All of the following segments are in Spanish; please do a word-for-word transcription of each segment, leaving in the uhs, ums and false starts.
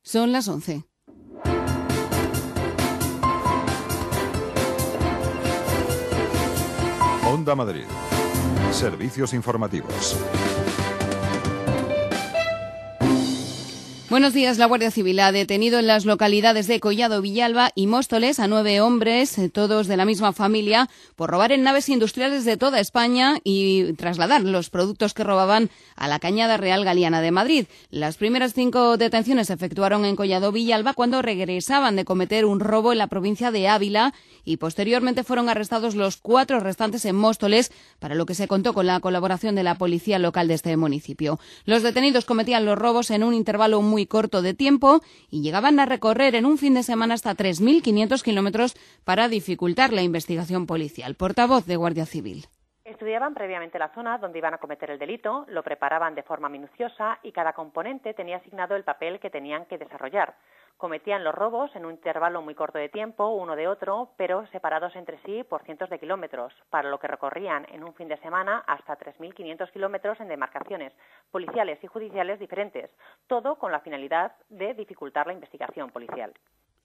Son las once. Onda Madrid. Servicios informativos. Buenos días. La Guardia Civil ha detenido en las localidades de Collado Villalba y Móstoles a nueve hombres, todos de la misma familia, por robar en naves industriales de toda España y trasladar los productos que robaban a la Cañada Real Galiana de Madrid. Las primeras cinco detenciones se efectuaron en Collado Villalba cuando regresaban de cometer un robo en la provincia de Ávila y posteriormente fueron arrestados los cuatro restantes en Móstoles, para lo que se contó con la colaboración de la policía local de este municipio. Los detenidos cometían los robos en un intervalo muy corto de tiempo y llegaban a recorrer en un fin de semana hasta tres mil quinientos kilómetros para dificultar la investigación policial. Portavoz de Guardia Civil. Estudiaban previamente la zona donde iban a cometer el delito, lo preparaban de forma minuciosa y cada componente tenía asignado el papel que tenían que desarrollar. Cometían los robos en un intervalo muy corto de tiempo, uno de otro, pero separados entre sí por cientos de kilómetros, para lo que recorrían en un fin de semana hasta tres mil quinientos kilómetros en demarcaciones policiales y judiciales diferentes, todo con la finalidad de dificultar la investigación policial.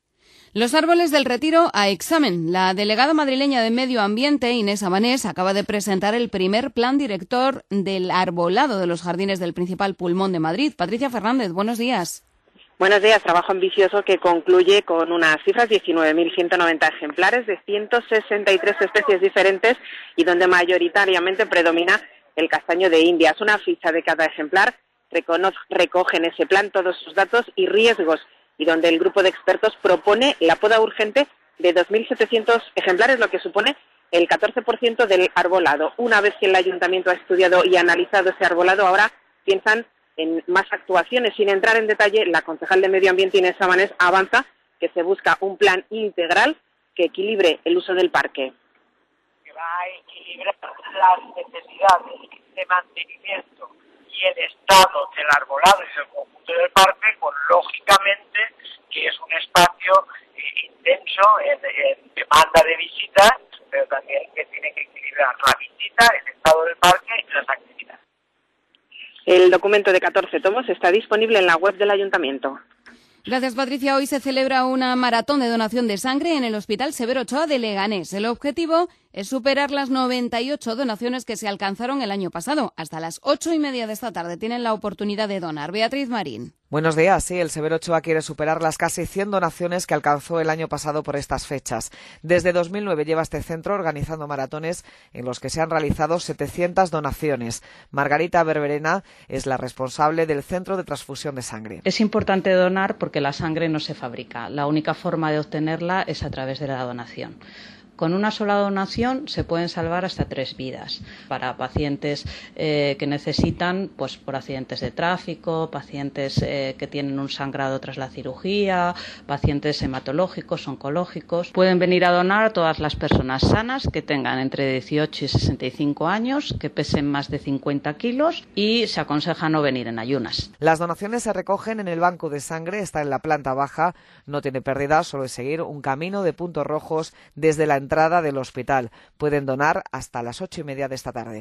Los árboles del Retiro a examen. La delegada madrileña de Medio Ambiente, Inés Abanés, acaba de presentar el primer plan director del arbolado de los jardines del principal pulmón de Madrid. Patricia Fernández, buenos días. Buenos días. Trabajo ambicioso que concluye con unas cifras, diecinueve mil ciento noventa ejemplares de ciento sesenta y tres especies diferentes y donde mayoritariamente predomina el castaño de India. Es una ficha de cada ejemplar, recoge en ese plan todos sus datos y riesgos, y donde el grupo de expertos propone la poda urgente de dos mil setecientos ejemplares, lo que supone el catorce por ciento del arbolado. Una vez que el ayuntamiento ha estudiado y analizado ese arbolado, ahora piensan en más actuaciones. Sin entrar en detalle, la concejal de Medio Ambiente, Inés Abanés, avanza que se busca un plan integral que equilibre el uso del parque. Que va a equilibrar las necesidades de mantenimiento y el estado del arbolado y del conjunto del parque, con lógicamente que es un espacio eh, intenso en, en demanda de visitas, pero también que tiene que equilibrar la visita, el estado del parque y las actividades. El documento de catorce tomos está disponible en la web del ayuntamiento. Gracias, Patricia. Hoy se celebra una maratón de donación de sangre en el Hospital Severo Ochoa de Leganés. El objetivo es superar las noventa y ocho donaciones que se alcanzaron el año pasado. Hasta las ocho y media de esta tarde tienen la oportunidad de donar. Beatriz Marín. Buenos días. Sí, el Severo Ochoa quiere superar las casi cien donaciones que alcanzó el año pasado por estas fechas. Desde dos mil nueve lleva este centro organizando maratones en los que se han realizado setecientas donaciones. Margarita Berberena es la responsable del Centro de Transfusión de Sangre. Es importante donar porque la sangre no se fabrica. La única forma de obtenerla es a través de la donación. Con una sola donación se pueden salvar hasta tres vidas para pacientes eh, que necesitan, pues por accidentes de tráfico, pacientes eh, que tienen un sangrado tras la cirugía, pacientes hematológicos, oncológicos. Pueden venir a donar todas las personas sanas que tengan entre dieciocho y sesenta y cinco años, que pesen más de cincuenta kilos y se aconseja no venir en ayunas. Las donaciones se recogen en el banco de sangre, está en la planta baja, no tiene pérdida, solo es seguir un camino de puntos rojos desde la entrada del hospital. Pueden donar hasta las ocho y media de esta tarde.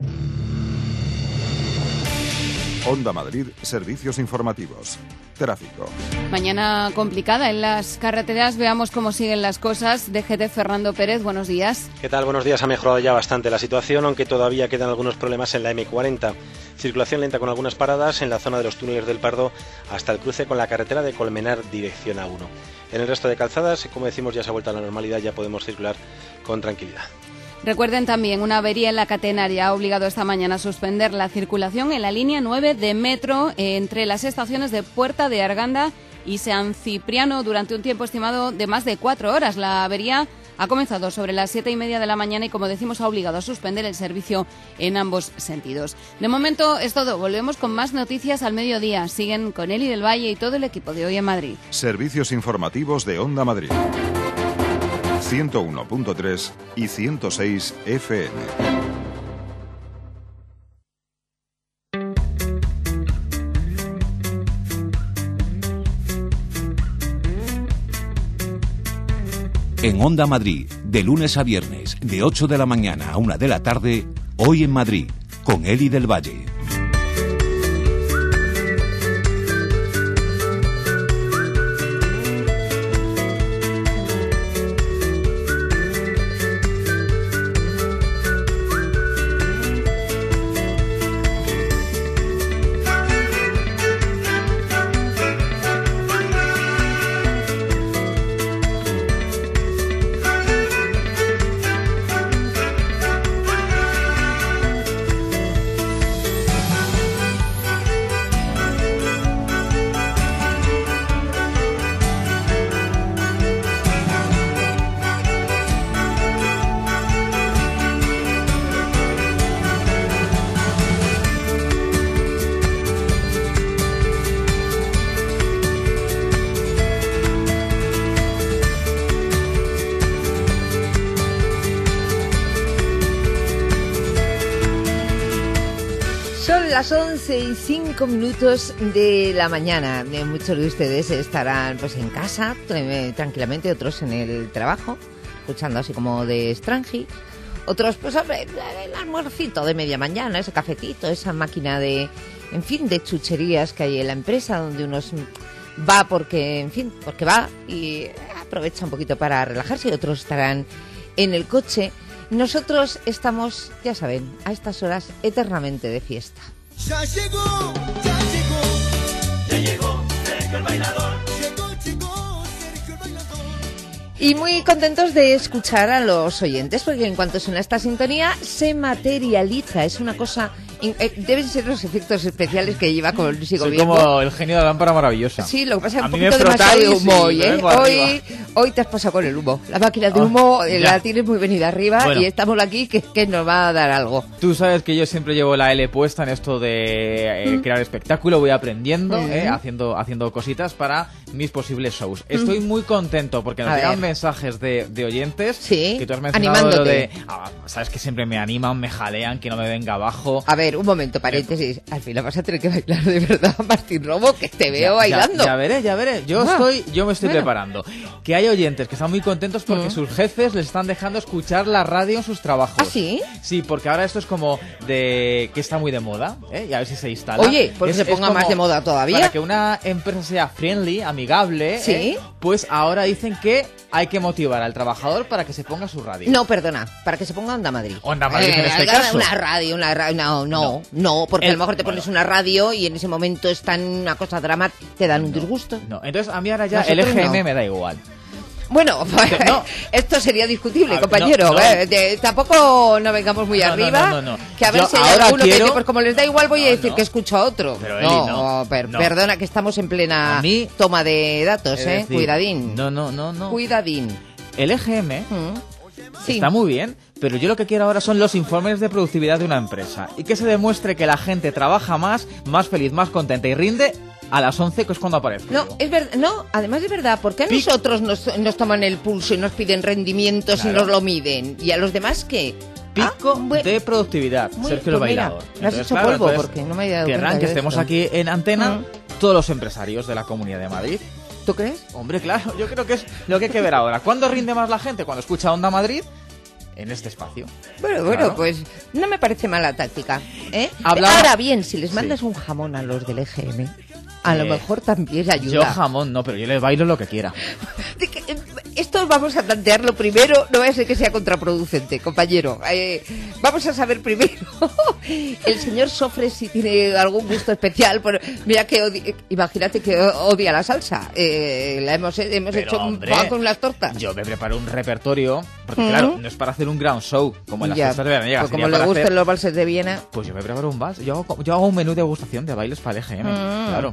Onda Madrid, servicios informativos. Tráfico. Mañana complicada en las carreteras. Veamos cómo siguen las cosas. D G T Fernando Pérez, buenos días. ¿Qué tal? Buenos días. Ha mejorado ya bastante la situación, aunque todavía quedan algunos problemas en la eme cuarenta. Circulación lenta con algunas paradas en la zona de los túneles del Pardo hasta el cruce con la carretera de Colmenar, dirección A uno. En el resto de calzadas, como decimos, ya se ha vuelto a la normalidad, ya podemos circular con tranquilidad. Recuerden también, una avería en la catenaria ha obligado esta mañana a suspender la circulación en la línea nueve de metro entre las estaciones de Puerta de Arganda y San Cipriano durante un tiempo estimado de más de cuatro horas. La avería ha comenzado sobre las siete y media de la mañana y, como decimos, ha obligado a suspender el servicio en ambos sentidos. De momento es todo. Volvemos con más noticias al mediodía. Siguen con Eli del Valle y todo el equipo de Hoy en Madrid. Servicios informativos de Onda Madrid. ciento uno punto tres y ciento seis F M. En Onda Madrid, de lunes a viernes, de ocho de la mañana a una de la tarde, Hoy en Madrid, con Eli del Valle. las once y cinco minutos de la mañana. Muchos de ustedes estarán pues en casa, tranquilamente, otros en el trabajo, escuchando así como de extranji. Otros, pues, hombre, el almuercito de media mañana, ese cafecito, esa máquina de, en fin, de chucherías que hay en la empresa, donde unos va porque, en fin, porque va y aprovecha un poquito para relajarse, y otros estarán en el coche. Nosotros estamos, ya saben, a estas horas eternamente de fiesta. Ya llegó, ya llegó, ya llegó Sergio el bailador. Llegó, llegó Sergio el bailador. Y muy contentos de escuchar a los oyentes, porque en cuanto suena esta sintonía, se materializa. Es una cosa... Deben ser los efectos especiales que lleva consigo Soy mismo. como el genio de la lámpara maravillosa. Sí, lo que pasa es a un mí poquito me demasiado de humo hoy, ¿eh? Hoy, hoy te has pasado con el humo. La máquina de humo oh, la tienes muy venida arriba, bueno, y estamos aquí que, que nos va a dar algo. Tú sabes que yo siempre llevo la L puesta en esto de eh, mm. crear espectáculo, voy aprendiendo, mm. eh, haciendo, haciendo cositas para mis posibles shows. Estoy mm. muy contento porque nos llegan mensajes de, de oyentes, sí, que tú has mencionado lo de... Ah, sabes que siempre me animan, me jalean, que no me venga abajo. A ver, un momento, paréntesis. Al final vas a tener que bailar de verdad, Martín Robo, que te veo ya, bailando. Ya, ya veré, ya veré. Yo ah, estoy, yo me estoy bueno. preparando. Que hay oyentes que están muy contentos porque mm. sus jefes les están dejando escuchar la radio en sus trabajos. ¿Ah, sí? Sí, porque ahora esto es como de que está muy de moda, ¿eh? Y a ver si se instala. Oye, porque es, se ponga más de moda todavía. Para que una empresa sea friendly, amigable, ¿sí? ¿eh? Pues ahora dicen que hay que motivar al trabajador para que se ponga su radio. No, perdona, para que se ponga Onda Madrid. Onda Madrid eh, en este una caso. Una radio, una radio, no, no, no, no porque el, a lo mejor te pones bueno. una radio y en ese momento está en una cosa dramática, te dan un no, disgusto. No, entonces a mí ahora ya Nosotros el E G M no. me da igual. Bueno, pues, no. esto sería discutible, ver, compañero. No, no. Eh, de, tampoco no vengamos muy no, arriba. No, no, no, no. Que a ver Yo si hay alguno quiero... que dice, pues como les da igual, voy no, a decir no. que escucho a otro. Pero Eli, no, no, per, no. Perdona, que estamos en plena mí, toma de datos, ¿eh? Decir, Cuidadín. No, no, no, no. Cuidadín. El E G M ¿Mm? sí. está muy bien, pero yo lo que quiero ahora son los informes de productividad de una empresa. Y que se demuestre que la gente trabaja más, más feliz, más contenta y rinde a las once, que es cuando aparece. No, es verdad, no, además es verdad, ¿por qué a Pic. nosotros nos, nos toman el pulso y nos piden rendimientos claro. y nos lo miden? ¿Y a los demás qué? Pico ah, bueno. de productividad, muy, Sergio pues el bailador. Mira, me has hecho claro, polvo porque no me he dado querrán que estemos esto. aquí en antena ¿Mm? todos los empresarios de la Comunidad de Madrid. ¿Tú crees? Hombre, claro, yo creo que es lo que hay que ver ahora. ¿Cuándo rinde más la gente? Cuando escucha Onda Madrid en este espacio. Bueno, bueno, claro. pues no me parece mala táctica, ¿eh? Hablaba... Ahora bien, si les mandas sí. un jamón a los del E G M, a eh, lo mejor también ayuda. Yo jamón no, pero yo les bailo lo que quiera. Esto vamos a plantearlo primero, no vaya a ser que sea contraproducente, compañero. Eh, vamos a saber primero, el señor Sofres si tiene algún gusto especial. Por, mira que odi- imagínate que odia la salsa. Eh, la hemos, hemos pero, hecho hombre, un pan con las tortas. Yo me preparo un repertorio, porque ¿Mm? claro, no es para hacer un ground show, como en las ya, fiestas de verano. pues como le gustan hacer... los valses de Viena. Pues yo me preparo un vals. Yo hago, yo hago un menú de degustación de bailes para el E G M, mm. claro.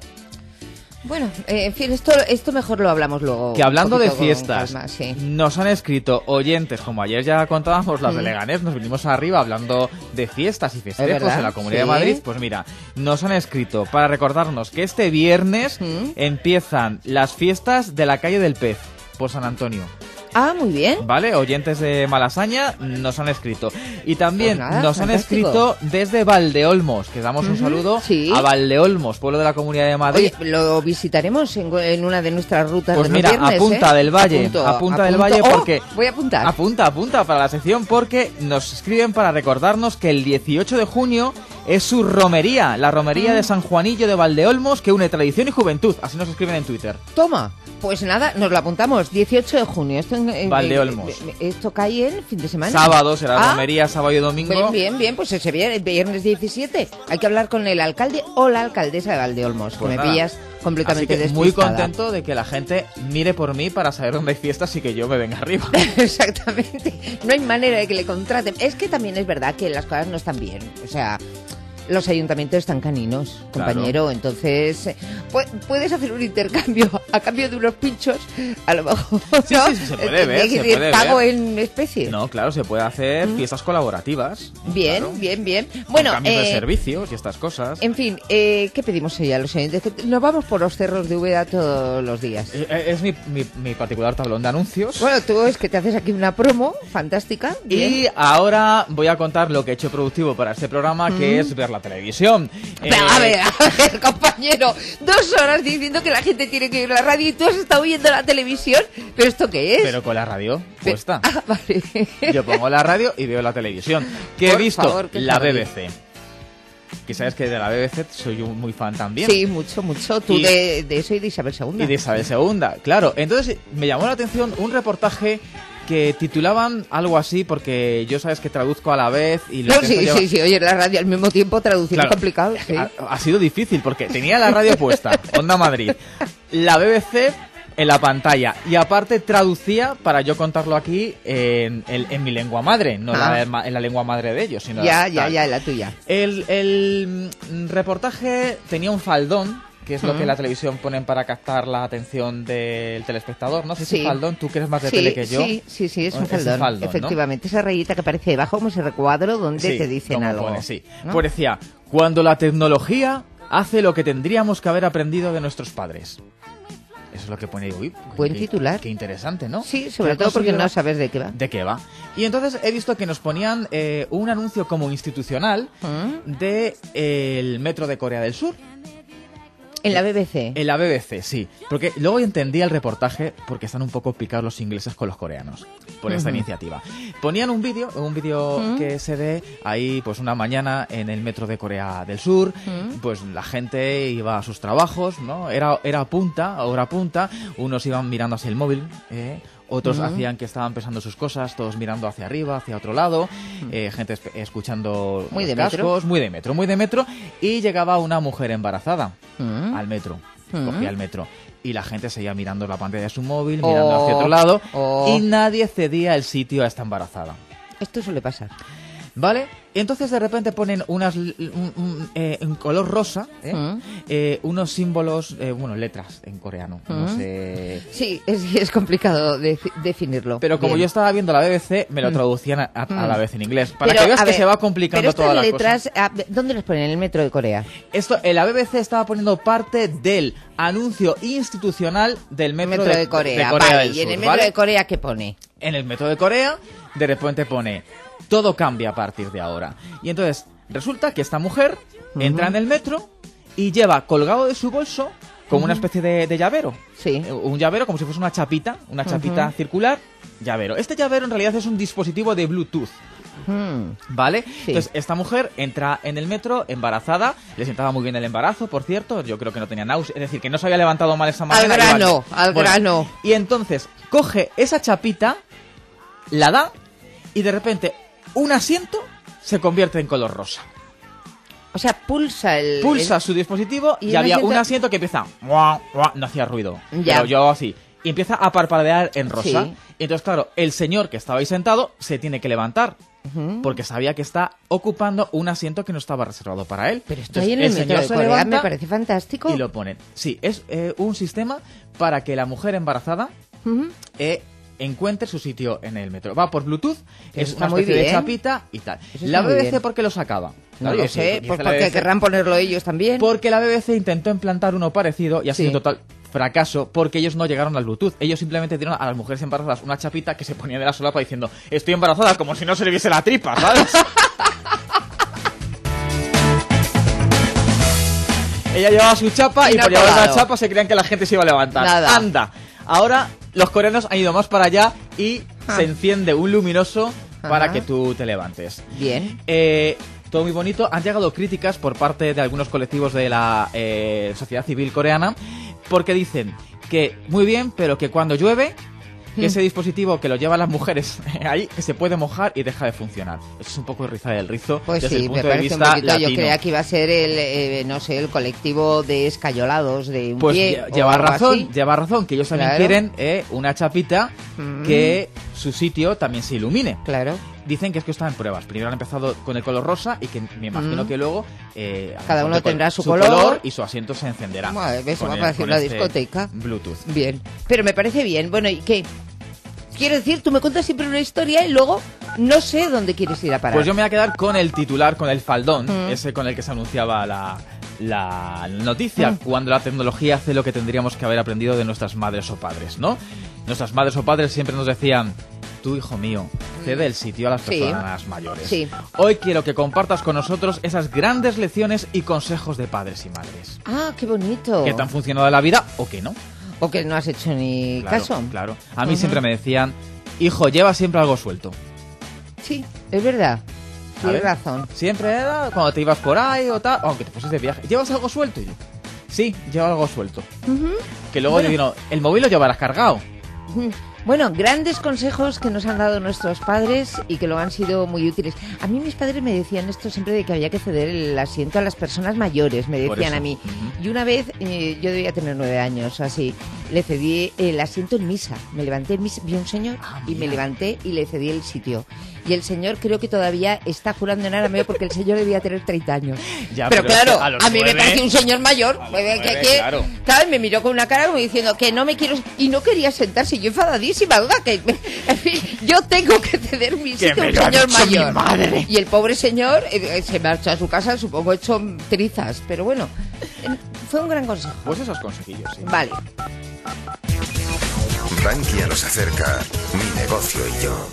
Bueno, eh, en fin, esto, esto mejor lo hablamos luego. Que hablando de fiestas, calma, sí. nos han escrito oyentes, como ayer ya contábamos las mm. de Leganés, nos vinimos arriba hablando de fiestas y festejos en la Comunidad sí. de Madrid. Pues mira, nos han escrito para recordarnos que este viernes mm. empiezan las fiestas de la calle del Pez, por San Antonio. Ah, muy bien. Vale, oyentes de Malasaña nos han escrito. Y también pues nada, nos fantástico. han escrito desde Valdeolmos, que damos un uh-huh, saludo sí. a Valdeolmos, pueblo de la Comunidad de Madrid. Oye, lo visitaremos en, en una de nuestras rutas pues de mira, los viernes, a Punta ¿eh? del Valle, apunto, a Punta apunto. del Valle porque... Oh, voy a apuntar. Apunta, apunta para la sección porque nos escriben para recordarnos que el dieciocho de junio es su romería, la romería mm. de San Juanillo de Valdeolmos, que une tradición y juventud. Así nos escriben en Twitter. Toma. Pues nada, nos lo apuntamos. dieciocho de junio. Esto en, en, Valdeolmos. En, esto cae en fin de semana. Sábado será ah, romería, sábado y domingo. Bien, bien, bien. Pues ese viernes diecisiete. Hay que hablar con el alcalde o la alcaldesa de Valdeolmos. Pues que nada. Me pillas completamente Así que despistada. Muy contento de que la gente mire por mí para saber dónde hay fiestas y que yo me venga arriba. Exactamente. No hay manera de que le contraten. Es que también es verdad que las cosas no están bien. O sea... Los ayuntamientos están caninos, compañero, claro. Entonces eh, puedes hacer un intercambio a cambio de unos pinchos, a lo mejor. Sí, ¿no? sí, sí, se puede ver, se de puede pago ver. en especie. No, claro, se puede hacer mm. fiestas colaborativas. Bien, claro. bien, bien. Bueno, cambios eh, de servicios y estas cosas. En fin, eh, ¿qué pedimos hoy a los oyentes? Nos vamos por los cerros de Úbeda todos los días. Eh, es mi, mi, mi particular tablón de anuncios. Bueno, tú es que te haces aquí una promo fantástica. Bien. Y ahora voy a contar lo que he hecho productivo para este programa, mm. que es ver la televisión. Pero, Eh, a ver, a ver, compañero, dos horas diciendo que la gente tiene que oír la radio y tú has estado oyendo la televisión. ¿Pero esto qué es? Pero con la radio puesta. Ah, vale. Yo pongo la radio y veo la televisión. ¿Qué he Por visto? favor, qué la maravilla. B B C. Que sabes que de la B B C soy un muy fan también. Sí, mucho, mucho. Tú Y- de, de eso y de Isabel segunda. Y de Isabel segunda, claro. Entonces me llamó la atención un reportaje que titulaban algo así, porque yo sabes que traduzco a la vez y lo No, intento sí, llevar- sí, sí, oye, la radio al mismo tiempo traducir Claro. es complicado, sí. Ha, ha sido difícil porque tenía la radio puesta, Onda Madrid, la B B C en la pantalla y aparte traducía para yo contarlo aquí en, en- en mi lengua madre, no Ah. la, ma- en la lengua madre de ellos, sino Ya, la- ya, tal. ya, la tuya. El, el mm, reportaje tenía un faldón, que es lo Mm. que la televisión ponen para captar la atención del telespectador. No sé si Sí. faldón, tú que eres más de Sí, tele que yo. sí, sí, sí, es un Es un faldón, faldón, ¿no? efectivamente. Esa rayita que aparece debajo como ese recuadro donde Sí, te dicen como algo. pone, sí. ¿no? Pues decía, cuando la tecnología hace lo que tendríamos que haber aprendido de nuestros padres. Eso es lo que pone. Uy, Buen qué- titular. Qué interesante, ¿no? Sí, sobre Yo todo porque considero- no sabes de qué va. ¿De qué va? Y entonces he visto que nos ponían eh, un anuncio como institucional ¿Mm? de eh, el metro de Corea del Sur. En la B B C. En la B B C, sí. Porque luego entendí el reportaje porque están un poco picados los ingleses con los coreanos por esta Ujú. iniciativa. Ponían un vídeo, un vídeo Ujú. que se ve ahí pues una mañana en el metro de Corea del Sur, Ujú. pues la gente iba a sus trabajos, ¿no? Era, era punta, hora punta, unos iban mirando hacia el móvil, ¿eh? Otros Ujú. hacían que estaban pensando sus cosas, todos mirando hacia arriba, hacia otro lado, eh, gente espe- escuchando Muy los de metro. cascos, muy de metro, muy de metro, y llegaba una mujer embarazada Mm. al metro, Mm. cogía el metro, y la gente seguía mirando la pantalla de su móvil, mirando Oh, hacia otro lado, oh. y nadie cedía el sitio a esta embarazada. Esto suele pasar. ¿Vale? Y entonces de repente ponen unas l- un, un, eh, en color rosa, ¿eh? Mm. Eh, unos símbolos, eh, bueno, letras en coreano, no Mm. sé. Sí, es, es complicado de- definirlo. Pero como Bien. yo estaba viendo la B B C, me lo Mm. traducían a, a- a Mm. la vez en inglés. Para Pero, que veas a que ver, se va complicando pero toda la estas cosa. letras, ah, ¿dónde las ponen? En el metro de Corea. Esto, eh, la B B C estaba poniendo parte del anuncio institucional del metro, Metro de Corea. de Corea vale, del y en Sur, el metro ¿vale? de Corea, ¿qué pone? En el metro de Corea, de repente pone, todo cambia a partir de ahora. Y entonces, resulta que esta mujer entra en el metro y lleva colgado de su bolso como una Ujú. especie de, de llavero. Sí. Eh, Un llavero como si fuese una chapita, una chapita Ujú. circular, llavero. Este llavero en realidad es un dispositivo de Bluetooth. Mm. ¿Vale? Sí. Entonces, esta mujer entra en el metro embarazada, le sentaba muy bien el embarazo, por cierto, yo creo que no tenía náusea, es decir, que no se había levantado mal esa mañana. Al y grano, vale. al Bueno, grano. Y entonces, coge esa chapita, la da, y de repente, un asiento se convierte en color rosa. O sea, pulsa el... Pulsa el- su dispositivo y, ¿Y el había asiento? un asiento que empieza... "Mua, mua", no hacía ruido, Ya. pero yo así. Y empieza a parpadear en rosa. Sí. Y entonces, claro, el señor que estaba ahí sentado se tiene que levantar. Ujú. Porque sabía que está ocupando un asiento que no estaba reservado para él. Pero esto Entonces, ahí en el, metro señor de se Corea levanta me parece fantástico. y lo ponen. Sí, es eh, un sistema para que la mujer embarazada Ujú. eh, encuentre su sitio en el metro. Va por Bluetooth, es Está una muy especie de bien. chapita y tal. Eso La está muy B B C, bien. ¿por qué lo sacaba? No Claro, lo yo sé, sé, porque pues dice la porque B B C. querrán ponerlo ellos también. Porque la B B C intentó implantar uno parecido y ha sido Sí. total fracaso porque ellos no llegaron al Bluetooth. Ellos simplemente dieron a las mujeres embarazadas una chapita que se ponía de la solapa diciendo estoy embarazada, como si no se le viese la tripa, ¿sabes? Ella llevaba su chapa y, Y no por ha llevar la colado. chapa se creían que la gente se iba a levantar. Nada. Anda. Ahora los coreanos han ido más para allá y Ah. se enciende un luminoso para Ajá. que tú te levantes. Bien. Eh, todo muy bonito. Han llegado críticas por parte de algunos colectivos de la eh, sociedad civil coreana porque dicen que muy bien, pero que cuando llueve, que Mm. ese dispositivo que lo llevan las mujeres ahí, que se puede mojar y deja de funcionar. Eso es un poco rizar el rizo Pues desde sí, el me punto de parece un vista poquito. Yo latino. creía que iba a ser el, eh, no sé, el colectivo de escayolados de un Pues pie. lle- o lleva algo razón, así. lleva razón, que ellos también Claro. quieren eh, una chapita Mm. que su sitio también se ilumine. Claro. Dicen que es que está en pruebas. Primero han empezado con el color rosa y que me imagino Mm. que luego eh, a lo Cada mejor uno de col- tendrá su color. y su asiento se encenderá. Bueno, eso con va el- a parecer con una este discoteca. Bluetooth. Bien. Pero me parece bien. Bueno, ¿y qué? Quiero decir, tú me cuentas siempre una historia y luego no sé dónde quieres ir a parar. Pues yo me voy a quedar con el titular, con el faldón, Mm. ese con el que se anunciaba la, la noticia, Mm. cuando la tecnología hace lo que tendríamos que haber aprendido de nuestras madres o padres, ¿no? Nuestras madres o padres siempre nos decían, tú, hijo mío, cede el sitio a las personas sí. mayores. Sí. Hoy quiero que compartas con nosotros esas grandes lecciones y consejos de padres y madres. Ah, qué bonito. Que te han funcionado en la vida o que no. O que no has hecho ni claro, caso. Claro. A mí uh-huh. siempre me decían, hijo, lleva siempre algo suelto. Sí, es verdad. Tienes ver, razón. Siempre era cuando te ibas por ahí o tal, aunque te fueses de viaje. ¿Llevas algo suelto? Y yo, sí, llevo algo suelto. Uh-huh. Que luego bueno. yo digo, el móvil lo llevarás cargado. Uh-huh. Bueno, grandes consejos que nos han dado nuestros padres y que lo han sido muy útiles. A mí mis padres me decían esto siempre de que había que ceder el asiento a las personas mayores, me decían a mí. Uh-huh. Y una vez, eh, yo debía tener nueve años o así, le cedí el asiento en misa. Me levanté en misa, vi a un señor ah, y me levanté y le cedí el sitio. Y el señor creo que todavía está jurando en arameo porque el señor debía tener treinta años. Ya, pero, pero claro, a, a mí nueve, me parece un señor mayor. nueve, que, que, claro. claro, me miró con una cara como diciendo que no me quiero... Y no quería sentarse, yo enfadadísima, ¿verdad? Que, en fin, yo tengo que ceder mi sitio a un señor mayor. Madre. Y el pobre señor eh, se marchó a su casa, supongo, hecho trizas. Pero bueno, eh, fue un gran consejo. Pues esos consejillos, sí. Vale. Bankia nos acerca Mi Negocio y Yo.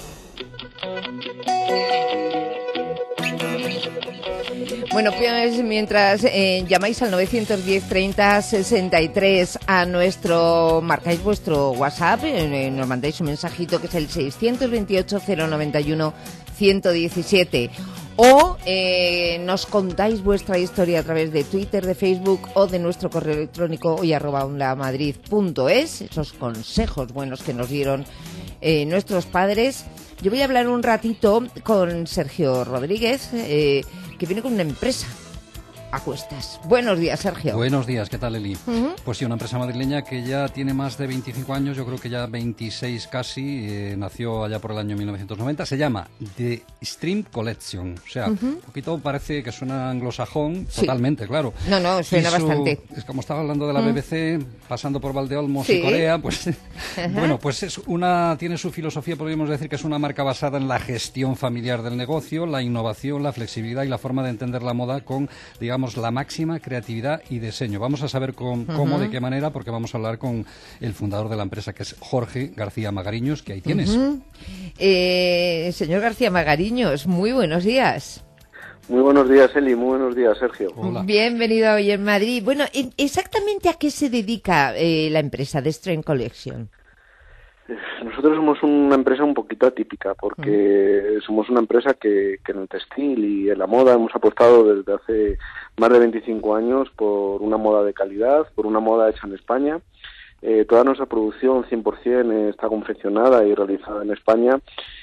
Bueno, pues mientras eh, llamáis al novecientos diez treinta sesenta y tres a nuestro, marcáis vuestro WhatsApp, eh, nos mandáis un mensajito que es el seiscientos veintiocho cero noventa y uno ciento diecisiete o eh, nos contáis vuestra historia a través de Twitter, de Facebook o de nuestro correo electrónico hoy arroba ondamadrid punto es, esos consejos buenos que nos dieron eh, nuestros padres. Yo voy a hablar un ratito con Sergio Rodríguez, eh, que viene con una empresa a cuestas. Buenos días, Sergio. Buenos días, ¿qué tal, Eli? Uh-huh. Pues sí, una empresa madrileña que ya tiene más de veinticinco años, yo creo que ya veintiséis casi, eh, nació allá por el año mil novecientos noventa, se llama The Stream Collection, o sea, uh-huh. un poquito parece que suena anglosajón, sí. Totalmente, claro. No, no, suena su, bastante. Es como estaba hablando de la uh-huh. B B C, pasando por Valdeolmos sí. y Corea, pues, uh-huh. bueno, pues es una, tiene su filosofía, podríamos decir que es una marca basada en la gestión familiar del negocio, la innovación, la flexibilidad y la forma de entender la moda con, digamos, la máxima creatividad y diseño. Vamos a saber con, cómo, uh-huh. de qué manera, porque vamos a hablar con el fundador de la empresa, que es Jorge García Magariños, que ahí tienes. Uh-huh. eh, señor García Magariños, muy buenos días. Muy buenos días, Eli. Muy buenos días, Sergio. Hola. Bienvenido hoy en Madrid. Bueno, ¿exactamente a qué se dedica eh, la empresa de Stream Collection? Nosotros somos una empresa un poquito atípica porque mm. somos una empresa que, que en el textil y en la moda hemos apostado desde hace más de veinticinco años por una moda de calidad, por una moda hecha en España. Eh, toda nuestra producción cien por ciento está confeccionada y realizada en España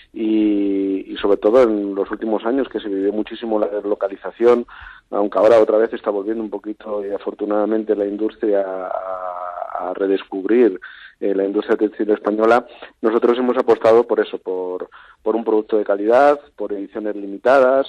y, y sobre todo en los últimos años que se vivió muchísimo la deslocalización, aunque ahora otra vez está volviendo un poquito y afortunadamente la industria a, a redescubrir Eh, la industria textil española. Nosotros hemos apostado por eso, por, por un producto de calidad, por ediciones limitadas,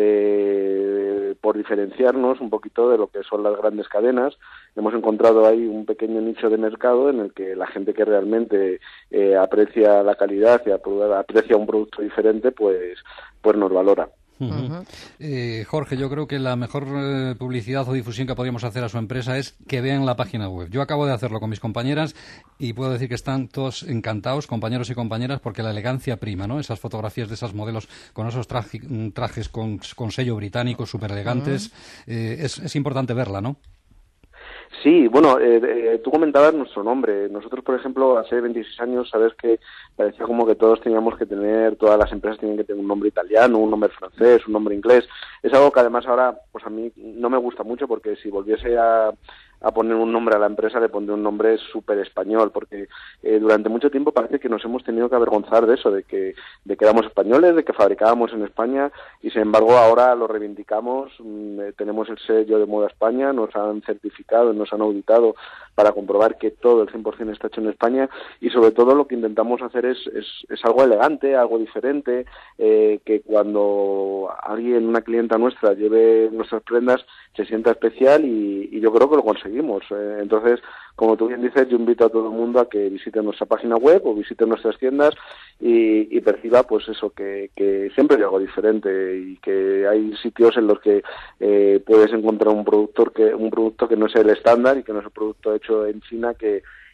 eh, por diferenciarnos un poquito de lo que son las grandes cadenas. Hemos encontrado ahí un pequeño nicho de mercado en el que la gente que realmente eh, aprecia la calidad y aprecia un producto diferente, pues, pues nos valora. Uh-huh. Eh, Jorge, yo creo que la mejor eh, publicidad o difusión que podríamos hacer a su empresa es que vean la página web. Yo acabo de hacerlo con mis compañeras y puedo decir que están todos encantados, compañeros y compañeras, porque la elegancia prima, ¿no? Esas fotografías de esas modelos con esos traje, trajes con, con sello británico, súper elegantes, uh-huh. eh, es, es importante verla, ¿no? Sí, bueno, eh, eh, tú comentabas nuestro nombre. Nosotros, por ejemplo, hace veintiséis años, sabes que parecía como que todos teníamos que tener, todas las empresas tenían que tener un nombre italiano, un nombre francés, un nombre inglés. Es algo que además ahora, pues a mí no me gusta mucho porque si volviese a... a poner un nombre a la empresa le pondré un nombre súper español porque eh, durante mucho tiempo parece que nos hemos tenido que avergonzar de eso, de que de que éramos españoles, de que fabricábamos en España y sin embargo ahora lo reivindicamos, mmm, tenemos el sello de Moda España, nos han certificado, nos han auditado para comprobar que todo el cien por ciento está hecho en España y sobre todo lo que intentamos hacer es, es, es algo elegante, algo diferente, eh, que cuando alguien, una clienta nuestra lleve nuestras prendas se sienta especial y, y yo creo que lo conseguimos. Eh, entonces, como tú bien dices, yo invito a todo el mundo a que visite nuestra página web o visite nuestras tiendas y, y perciba pues eso, que, que siempre hay algo diferente y que hay sitios en los que eh, puedes encontrar un productor que un producto que no es el estándar y que no es el producto hecho en China que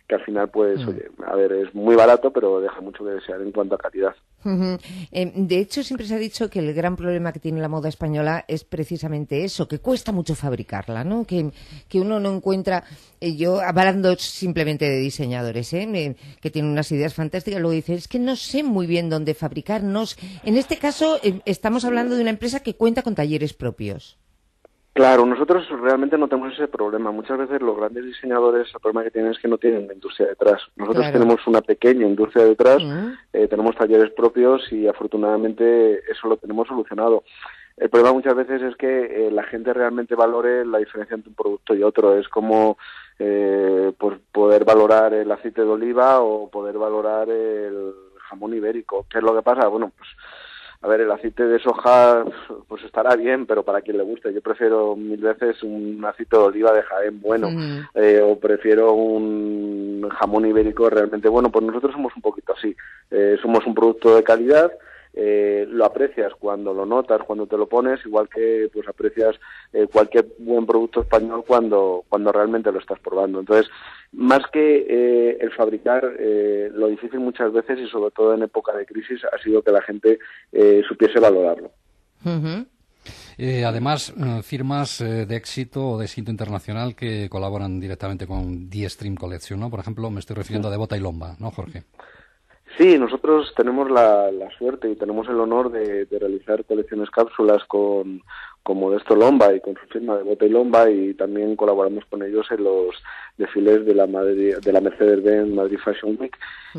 que al final, pues, Mm. oye, a ver, es muy barato, pero deja mucho que desear en cuanto a calidad. Uh-huh. Eh, de hecho, siempre se ha dicho que el gran problema que tiene la moda española es precisamente eso, que cuesta mucho fabricarla, ¿no? Que, que uno no encuentra, eh, yo hablando simplemente de diseñadores, ¿eh? Me, que tienen unas ideas fantásticas, luego dicen, es que no sé muy bien dónde fabricarnos. En este caso, eh, estamos hablando de una empresa que cuenta con talleres propios. Claro, nosotros realmente no tenemos ese problema. Muchas veces los grandes diseñadores, el problema que tienen es que no tienen una industria detrás. Nosotros Claro. tenemos una pequeña industria detrás, Mm. eh, tenemos talleres propios y afortunadamente eso lo tenemos solucionado. El problema muchas veces es que eh, la gente realmente valore la diferencia entre un producto y otro. Es como eh, pues poder valorar el aceite de oliva o poder valorar el jamón ibérico. ¿Qué es lo que pasa? Bueno, pues a ver, el aceite de soja pues estará bien, pero para quien le guste. Yo prefiero mil veces un aceite de oliva de Jaén bueno, Mm. eh, o prefiero un jamón ibérico realmente bueno. Pues nosotros somos un poquito así. Eh, somos un producto de calidad, eh, lo aprecias cuando lo notas, cuando te lo pones, igual que pues aprecias eh, cualquier buen producto español cuando, cuando realmente lo estás probando. Entonces, más que eh, el fabricar, eh, lo difícil muchas veces, y sobre todo en época de crisis, ha sido que la gente eh, supiese valorarlo. Uh-huh. Eh, además, eh, firmas eh, de éxito o de éxito internacional que colaboran directamente con The Stream Collection, ¿no? Por ejemplo, me estoy refiriendo a De Bota y Lomba, ¿no, Jorge? Sí, nosotros tenemos la, la suerte y tenemos el honor de, de realizar colecciones cápsulas con, con Modesto Lomba y con su firma De Bota y Lomba, y también colaboramos con ellos en los desfiles de la Madrid, de la Mercedes-Benz Madrid Fashion Week. Uh-huh.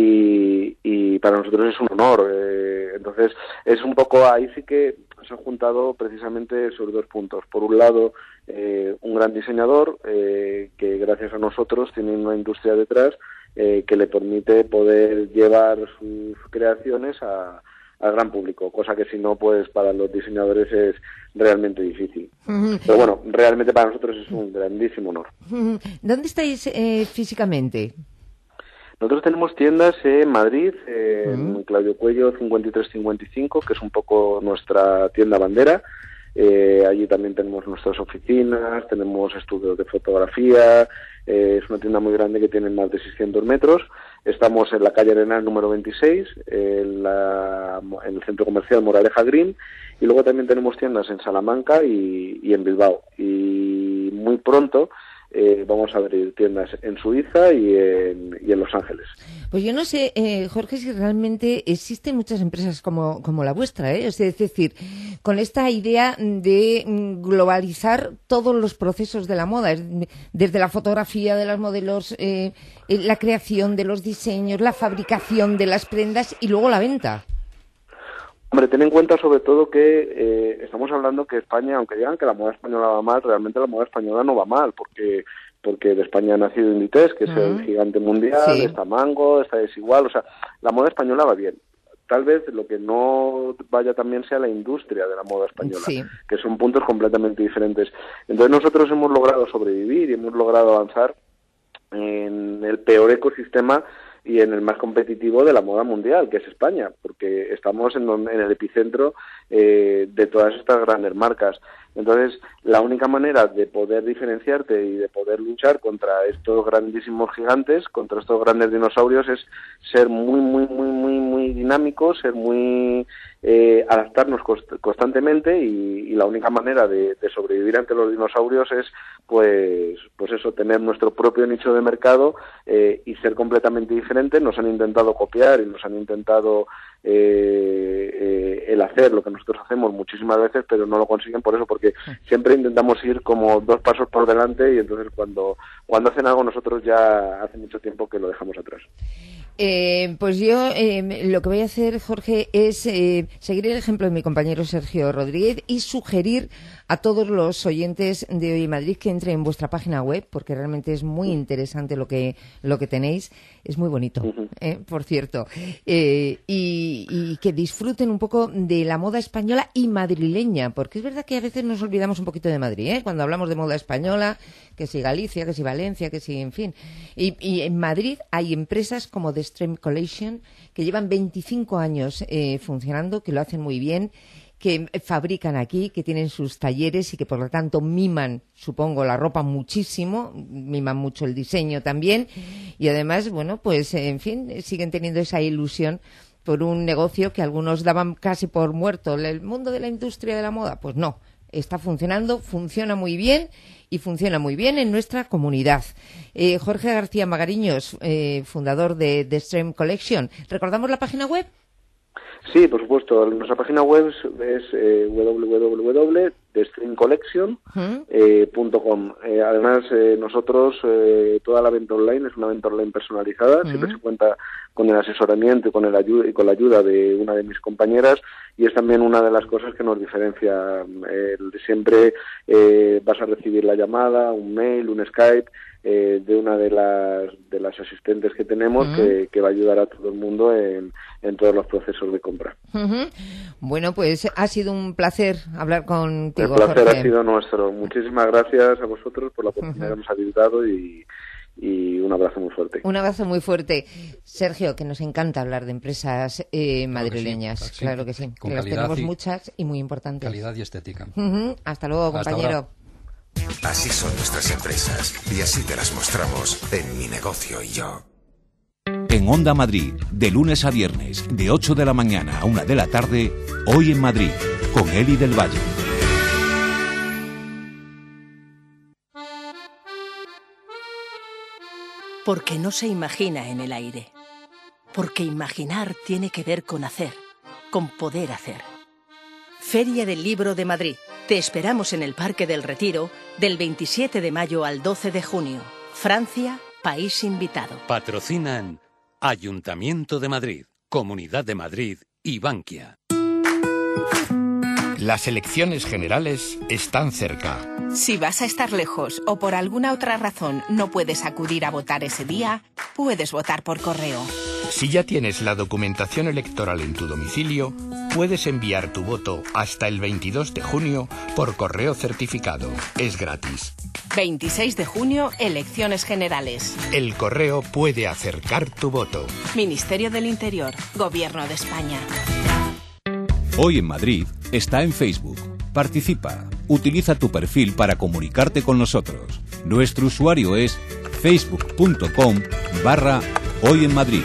y, y para nosotros es un honor. Eh, entonces, es un poco, ahí sí que se han juntado precisamente esos dos puntos. Por un lado, eh, un gran diseñador eh, que gracias a nosotros tiene una industria detrás eh, que le permite poder llevar sus creaciones a, al gran público, cosa que si no, pues para los diseñadores es realmente difícil. Uh-huh. Pero bueno, realmente para nosotros es un grandísimo honor. Uh-huh. ¿Dónde estáis eh, físicamente? Nosotros tenemos tiendas en Madrid, eh, Mm. en Claudio Cuello cincuenta y tres cincuenta y cinco, que es un poco nuestra tienda bandera. Eh, allí también tenemos nuestras oficinas, tenemos estudios de fotografía, eh, es una tienda muy grande que tiene más de seiscientos metros. Estamos en la calle Arenal número veintiséis, en, la, en el centro comercial Moraleja Green, y luego también tenemos tiendas en Salamanca y, y en Bilbao. Y muy pronto eh, vamos a abrir tiendas en Suiza y en, y en Los Ángeles. Pues yo no sé, eh, Jorge, si realmente existen muchas empresas como, como la vuestra, ¿eh? Es decir, con esta idea de mm, globalizar todos los procesos de la moda, es- desde la fotografía de los modelos, eh, eh, la creación de los diseños, la fabricación de las prendas y luego la venta. Hombre, ten en cuenta sobre todo que eh, estamos hablando que España, aunque digan que la moda española va mal, realmente la moda española no va mal, porque porque de España ha nacido Inditex, que es el Ujú. gigante mundial, Sí. está Mango, está Desigual, o sea, la moda española va bien. Tal vez lo que no vaya también sea la industria de la moda española, Sí. que son puntos completamente diferentes. Entonces nosotros hemos logrado sobrevivir y hemos logrado avanzar en el peor ecosistema y en el más competitivo de la moda mundial, que es España, porque estamos en, donde- en el epicentro eh, de todas estas grandes marcas. Entonces, la única manera de poder diferenciarte y de poder luchar contra estos grandísimos gigantes, contra estos grandes dinosaurios, es ser muy, muy, muy, muy, muy dinámicos, ser muy eh, adaptarnos const- constantemente y, y la única manera de, de sobrevivir ante los dinosaurios es, pues, pues eso, tener nuestro propio nicho de mercado eh, y ser completamente diferentes. Nos han intentado copiar y nos han intentado eh, eh, el hacer lo que nosotros hacemos muchísimas veces, pero no lo consiguen por eso, porque siempre intentamos ir como dos pasos por delante y entonces cuando, cuando hacen algo nosotros ya hace mucho tiempo que lo dejamos atrás. Eh, pues yo eh, lo que voy a hacer, Jorge, es eh, seguir el ejemplo de mi compañero Sergio Rodríguez y sugerir a todos los oyentes de Hoy en Madrid que entren en vuestra página web, porque realmente es muy interesante lo que lo que tenéis, es muy bonito, eh, por cierto, eh, y, y que disfruten un poco de la moda española y madrileña, porque es verdad que a veces nos olvidamos un poquito de Madrid, ¿eh? Cuando hablamos de moda española, que si Galicia, que si Valencia, que si, en fin. Y, y en Madrid hay empresas como The Stream Collection que llevan veinticinco años eh, funcionando, que lo hacen muy bien, que fabrican aquí, que tienen sus talleres y que por lo tanto miman, supongo, la ropa muchísimo, miman mucho el diseño también, y además, bueno, pues en fin, siguen teniendo esa ilusión por un negocio que algunos daban casi por muerto. ¿El mundo de la industria de la moda? Pues no, está funcionando, funciona muy bien y funciona muy bien en nuestra comunidad. Eh, Jorge García Magariños, eh, fundador de The Stream Collection. ¿Recordamos la página web? Sí, por supuesto. Nuestra página web es eh, doble u doble u doble u punto the stream collection punto com. Eh, eh, además, eh, nosotros, eh, toda la venta online es una venta online personalizada. Uh-huh. Siempre se cuenta con el asesoramiento y con, el ayu- y con la ayuda de una de mis compañeras, y es también una de las cosas que nos diferencia. Eh, siempre eh, vas a recibir la llamada, un mail, un Skype, Eh, de una de las de las asistentes que tenemos, uh-huh. que, que va a ayudar a todo el mundo en, en todos los procesos de compra. Uh-huh. Bueno, pues ha sido un placer hablar contigo, El placer Jorge. ha sido nuestro. Muchísimas gracias a vosotros por la oportunidad uh-huh. que nos habéis dado y, y un abrazo muy fuerte. Un abrazo muy fuerte. Sergio, que nos encanta hablar de empresas eh, madrileñas. Claro que sí, claro que sí. Que las tenemos y, muchas y muy importantes. Calidad y estética. Uh-huh. Hasta luego, Hasta compañero. Ahora. Así son nuestras empresas y así te las mostramos en Mi Negocio y Yo. En Onda Madrid, de lunes a viernes, de ocho de la mañana a una de la tarde, Hoy en Madrid, con Eli del Valle. Porque no se imagina en el aire. Porque imaginar tiene que ver con hacer, con poder hacer. Feria del Libro de Madrid. Te esperamos en el Parque del Retiro del veintisiete de mayo al doce de junio. Francia, país invitado. Patrocinan Ayuntamiento de Madrid, Comunidad de Madrid y Bankia. Las elecciones generales están cerca. Si vas a estar lejos o por alguna otra razón no puedes acudir a votar ese día, puedes votar por correo. Si ya tienes la documentación electoral en tu domicilio, puedes enviar tu voto hasta el veintidós de junio por correo certificado. Es gratis. veintiséis de junio, elecciones generales. El correo puede acercar tu voto. Ministerio del Interior, Gobierno de España. Hoy en Madrid está en Facebook. Participa. Utiliza tu perfil para comunicarte con nosotros. Nuestro usuario es facebook.com barra Hoy en Madrid.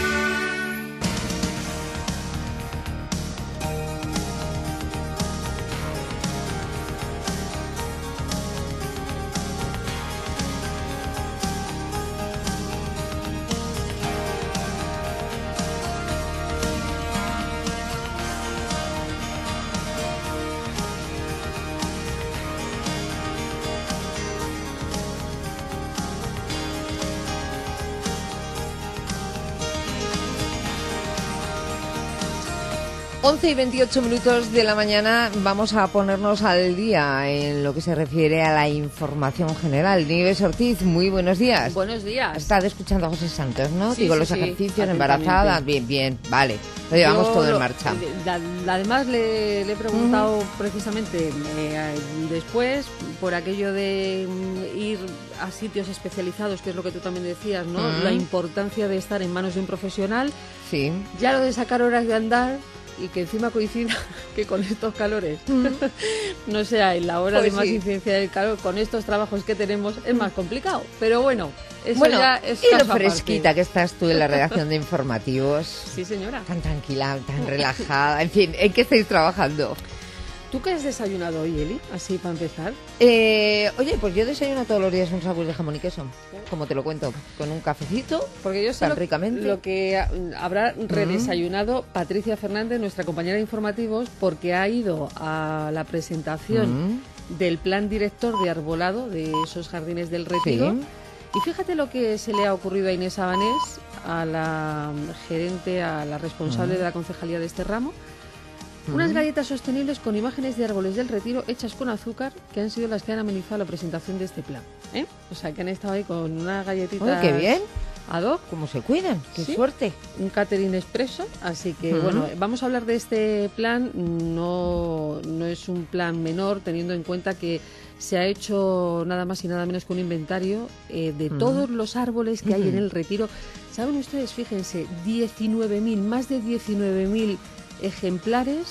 once y veintiocho minutos de la mañana, vamos a ponernos al día en lo que se refiere a la información general. Nieves Ortiz, muy buenos días. Buenos días. Estás escuchando a José Santos, ¿no? Sí, Digo, sí, los sí, ejercicios, embarazada, bien, bien, vale. Lo llevamos Yo todo en lo- marcha. la- Además, le, le he preguntado precisamente eh, después, por aquello de mm, ir a sitios especializados, que es lo que tú también decías, ¿no? Mm. La importancia de estar en manos de un profesional. Sí. Ya lo de sacar horas de andar y que encima coincida que con estos calores no sea en la hora Pues de más sí. incidencia del calor, con estos trabajos que tenemos es más complicado. Pero bueno, eso Bueno, ya es y lo caso aparte. fresquita que estás tú en la redacción de informativos. Sí, señora. Tan tranquila, tan relajada. En fin, ¿en qué estáis trabajando? ¿Tú qué has desayunado hoy, Eli? Así para empezar. Eh, oye, pues yo desayuno todos los días un sándwich de jamón y queso, como te lo cuento, con un cafecito, porque yo sé tan lo, ricamente. lo que ha- habrá redesayunado Patricia Fernández, nuestra compañera de informativos, porque ha ido a la presentación Mm. del plan director de arbolado de esos jardines del Retiro. Sí. Y fíjate lo que se le ha ocurrido a Inés Abanés, a la gerente, a la responsable Mm. de la concejalía de este ramo. Unas Mm. galletas sostenibles con imágenes de árboles del Retiro hechas con azúcar, que han sido las que han amenizado la presentación de este plan. ¿eh? O sea, que han estado ahí con unas galletitas Oye, qué bien. ad hoc. ¿Cómo se cuidan? ¡Qué Sí. suerte! Un catering expreso, así que Ujú. bueno, vamos a hablar de este plan. No, no es un plan menor, teniendo en cuenta que se ha hecho nada más y nada menos que un inventario eh, de Ujú. todos los árboles que hay Ujú. en el Retiro. ¿Saben ustedes? Fíjense, diecinueve mil, más de diecinueve mil ejemplares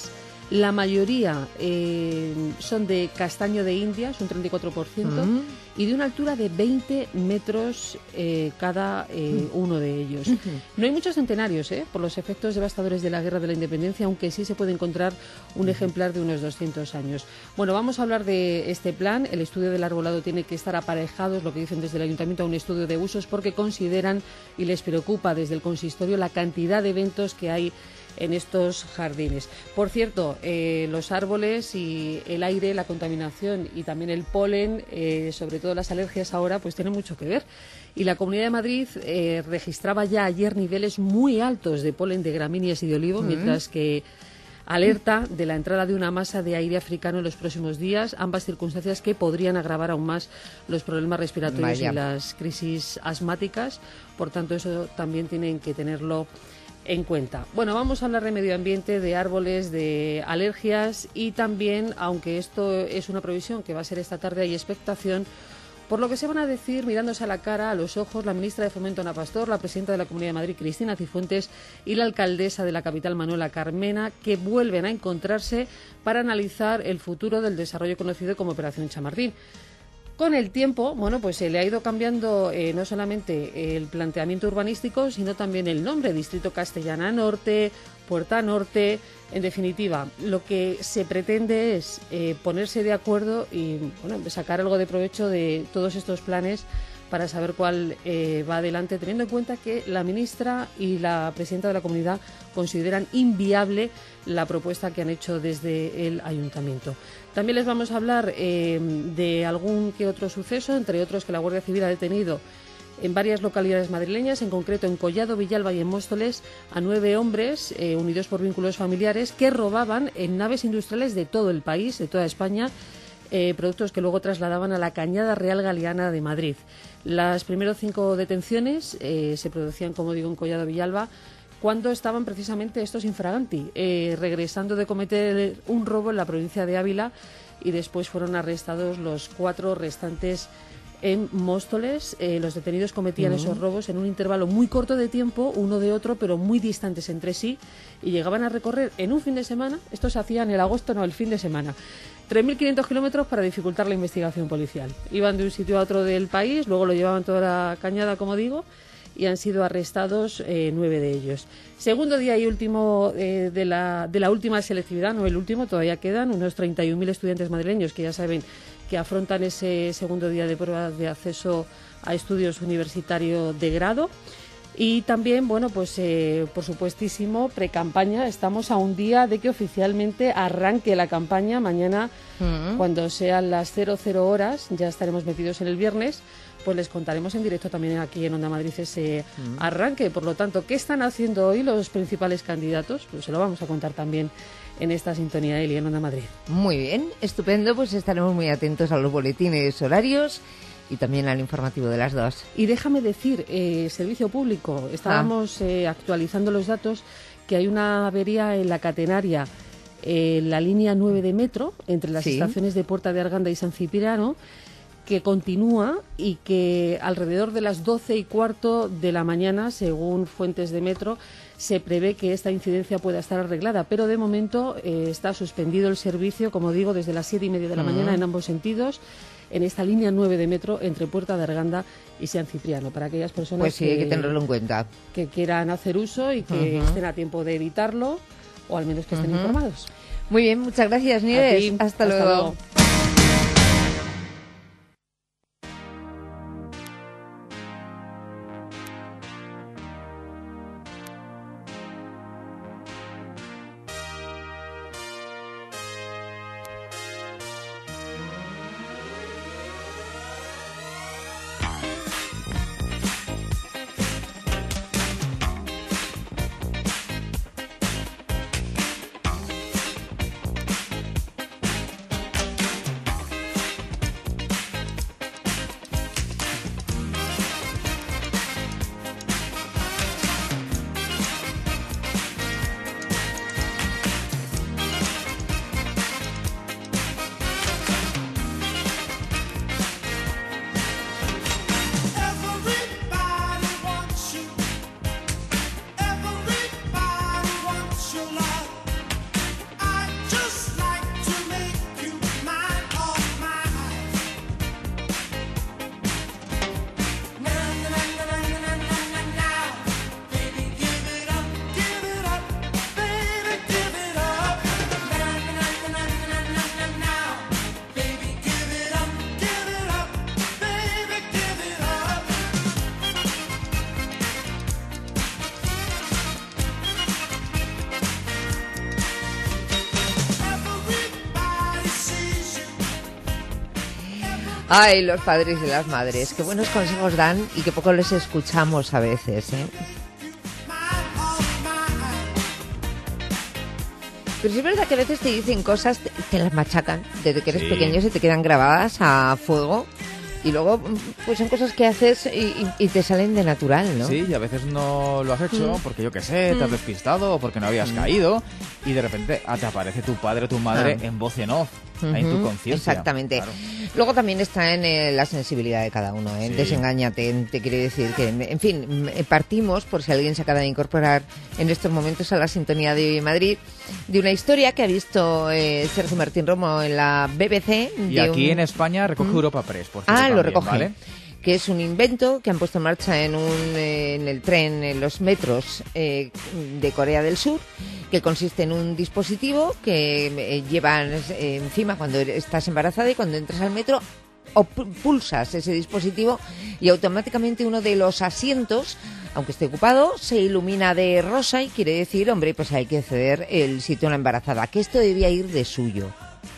La mayoría eh, son de castaño de India, es un treinta y cuatro por ciento, mm. y de una altura de veinte metros eh, cada eh, mm. uno de ellos. Mm-hmm. No hay muchos centenarios eh, por los efectos devastadores de la Guerra de la Independencia, aunque sí se puede encontrar un mm. ejemplar de unos doscientos años. Bueno, vamos a hablar de este plan. El estudio del arbolado tiene que estar aparejado, es lo que dicen desde el Ayuntamiento, a un estudio de usos, porque consideran y les preocupa desde el consistorio la cantidad de eventos que hay en estos jardines. Por cierto, eh, los árboles y el aire, la contaminación y también el polen, eh, sobre todo las alergias ahora, pues tienen mucho que ver. Y la Comunidad de Madrid eh, registraba ya ayer niveles muy altos de polen de gramíneas y de olivo, mm. mientras que alerta de la entrada de una masa de aire africano en los próximos días, ambas circunstancias que podrían agravar aún más los problemas respiratorios Vaya. y las crisis asmáticas. Por tanto, eso también tienen que tenerlo en cuenta. Bueno, vamos a hablar de medio ambiente, de árboles, de alergias y también, aunque esto es una previsión que va a ser esta tarde, hay expectación por lo que se van a decir, mirándose a la cara, a los ojos, la ministra de Fomento, Ana Pastor, la presidenta de la Comunidad de Madrid, Cristina Cifuentes, y la alcaldesa de la capital, Manuela Carmena, que vuelven a encontrarse para analizar el futuro del desarrollo conocido como Operación Chamartín. Con el tiempo, bueno, pues se le ha ido cambiando eh, no solamente el planteamiento urbanístico, sino también el nombre, Distrito Castellana Norte, Puerta Norte. En definitiva, lo que se pretende es eh, ponerse de acuerdo y bueno, sacar algo de provecho de todos estos planes para saber cuál eh, va adelante, teniendo en cuenta que la ministra y la presidenta de la comunidad consideran inviable la propuesta que han hecho desde el ayuntamiento. También les vamos a hablar eh, de algún que otro suceso, entre otros que la Guardia Civil ha detenido en varias localidades madrileñas, en concreto en Collado, Villalba y en Móstoles, a nueve hombres eh, unidos por vínculos familiares que robaban en naves industriales de todo el país, de toda España, eh, productos que luego trasladaban a la Cañada Real Galiana de Madrid. Las primeras cinco detenciones eh, se producían, como digo, en Collado, Villalba, cuando estaban precisamente estos infraganti, eh, regresando de cometer un robo en la provincia de Ávila, y después fueron arrestados los cuatro restantes en Móstoles. Eh, los detenidos cometían uh-huh. esos robos en un intervalo muy corto de tiempo, uno de otro, pero muy distantes entre sí, y llegaban a recorrer en un fin de semana, esto se hacía en el agosto, no, el fin de semana, tres mil quinientos kilómetros para dificultar la investigación policial. Iban de un sitio a otro del país, luego lo llevaban toda la cañada, como digo, y han sido arrestados eh, nueve de ellos. Segundo día y último eh, de, la, de la última selectividad, no el último, todavía quedan unos treinta y un mil estudiantes madrileños que ya saben que afrontan ese segundo día de pruebas de acceso a estudios universitarios de grado. Y también, bueno, pues eh, por supuestísimo, precampaña. Estamos a un día de que oficialmente arranque la campaña. Mañana, uh-huh. cuando sean las cero cero horas, ya estaremos metidos en el viernes, pues les contaremos en directo también aquí en Onda Madrid ese uh-huh. arranque. Por lo tanto, ¿qué están haciendo hoy los principales candidatos? Pues se lo vamos a contar también en esta sintonía, Eli, en Onda Madrid. Muy bien, estupendo, pues estaremos muy atentos a los boletines horarios y también al informativo de las dos. Y déjame decir, eh, servicio público, estábamos ah. eh, actualizando los datos, que hay una avería en la catenaria, eh, la línea nueve de metro, entre las sí. estaciones de Puerta de Arganda y San Cipriano, que continúa y que alrededor de las doce y cuarto de la mañana, según fuentes de metro, se prevé que esta incidencia pueda estar arreglada, pero de momento eh, está suspendido el servicio, como digo, desde las siete y media de la uh-huh. mañana en ambos sentidos, en esta línea nueve de metro entre Puerta de Arganda y San Cipriano, para aquellas personas pues sí, que, hay que tenerlo en cuenta, que quieran hacer uso y que uh-huh. estén a tiempo de evitarlo, o al menos que estén uh-huh. informados. Muy bien, muchas gracias, Nieves. Hasta, Hasta luego. luego. Ay, los padres y las madres, qué buenos consejos dan y qué poco les escuchamos a veces, ¿eh? Pero sí es verdad que a veces te dicen cosas, te, te las machacan desde que eres sí. pequeño, se te quedan grabadas a fuego. Y luego, pues son cosas que haces y, y, y te salen de natural, ¿no? Sí, y a veces no lo has hecho mm. porque yo qué sé, te has despistado o porque no habías mm. caído y de repente ah, te aparece tu padre o tu madre ah. en voz en off, uh-huh. ahí en tu conciencia. Exactamente. Claro. Luego también está en eh, la sensibilidad de cada uno, ¿eh? Sí. Desengáñate, te quiere decir que, en fin, partimos, por si alguien se acaba de incorporar en estos momentos a la sintonía de Madrid, de una historia que ha visto eh, Sergio Martín Romo en la B B C. Y aquí un... en España recoge ¿Mm? Europa Press, por cierto. Ah, también, lo recoge. ¿vale? Que es un invento que han puesto en marcha en, un, eh, en el tren, en los metros eh, de Corea del Sur, que consiste en un dispositivo que eh, llevan eh, encima cuando estás embarazada y cuando entras al metro o pulsas ese dispositivo y automáticamente uno de los asientos, aunque esté ocupado, se ilumina de rosa y quiere decir, hombre, pues hay que ceder el sitio a la embarazada, que esto debía ir de suyo.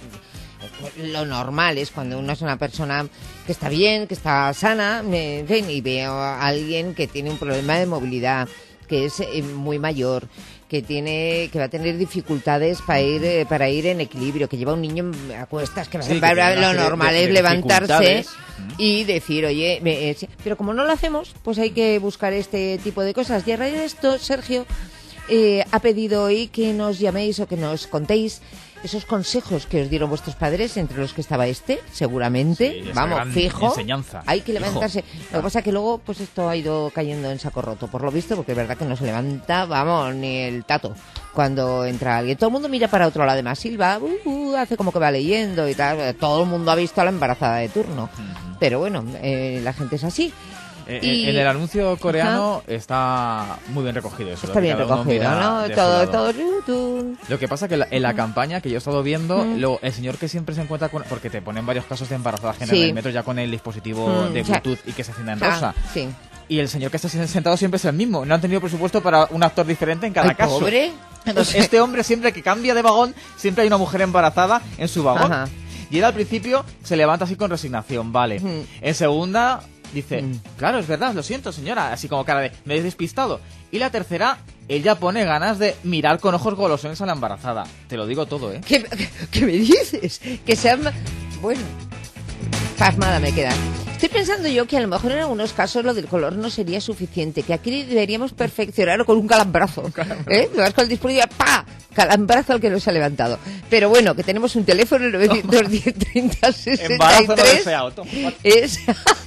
Lo normal es cuando uno es una persona que está bien, que está sana, en fin, y veo a alguien que tiene un problema de movilidad, que es eh, muy mayor, que tiene que va a tener dificultades para ir eh, para ir en equilibrio, que lleva un niño a cuestas, que, sí, que lo normal de, de, es levantarse y decir, oye, me, eh, pero como no lo hacemos, pues hay que buscar este tipo de cosas. Y a raíz de esto, Sergio eh, ha pedido hoy que nos llaméis o que nos contéis esos consejos que os dieron vuestros padres, entre los que estaba este, seguramente, sí, vamos, fijo, enseñanza. Hay que levantarse. Fijo. Lo que pasa es que luego, pues esto ha ido cayendo en saco roto, por lo visto, porque es verdad que no se levanta, vamos, ni el tato cuando entra alguien. Todo el mundo mira para otro lado, además Silva, uh, uh, hace como que va leyendo y tal. Todo el mundo ha visto a la embarazada de turno. Uh-huh. Pero bueno, eh, la gente es así. Y... En el anuncio coreano Ajá. está muy bien recogido eso. Está bien recogido, ¿no? Todo, todo. Lo que pasa que la, en la campaña que yo he estado viendo, mm. lo, el señor que siempre se encuentra con... Porque te ponen varios casos de embarazo ajena sí. en el metro ya con el dispositivo mm. de Bluetooth y que se encienda en rosa. Ah, sí. Y el señor que está sentado siempre es el mismo. No han tenido presupuesto para un actor diferente en cada Ay, caso. Pobre. Entonces, este hombre siempre que cambia de vagón, siempre hay una mujer embarazada en su vagón. Ajá. Y él al principio se levanta así con resignación, vale. Mm. En segunda... Dice, mm. claro, es verdad, lo siento, señora. Así como cara de, me he despistado. Y la tercera, ella pone ganas de mirar con ojos golosones a la embarazada. Te lo digo todo, ¿eh? ¿Qué, qué, qué me dices? Que sean... Bueno, pasmada me queda. Estoy pensando yo que a lo mejor en algunos casos lo del color no sería suficiente. Que aquí deberíamos perfeccionarlo con un calambrazo. ¿Eh? Te vas con el dispositivo, ¡pa! Calambrazo al que nos ha levantado. Pero bueno, que tenemos un teléfono novecientos diez, treinta, sesenta y tres. Embarazo no deseado. Es...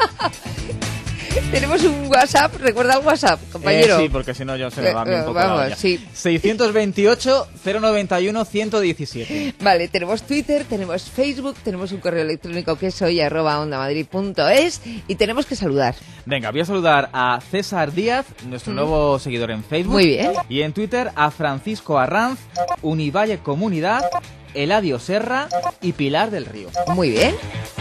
Tenemos un WhatsApp, ¿recuerda el WhatsApp, compañero? Eh, sí, porque si no yo se me va a mí un poco Vamos, la olla. Sí. seiscientos veintiocho, cero noventa y uno, ciento diecisiete. Vale, tenemos Twitter, tenemos Facebook, tenemos un correo electrónico que es hoy arroba ondamadrid punto es y tenemos que saludar. Venga, voy a saludar a César Díaz, nuestro mm. nuevo seguidor en Facebook. Muy bien. Y en Twitter a Francisco Arranz, Univalle Comunidad, Eladio Serra y Pilar del Río. Muy bien.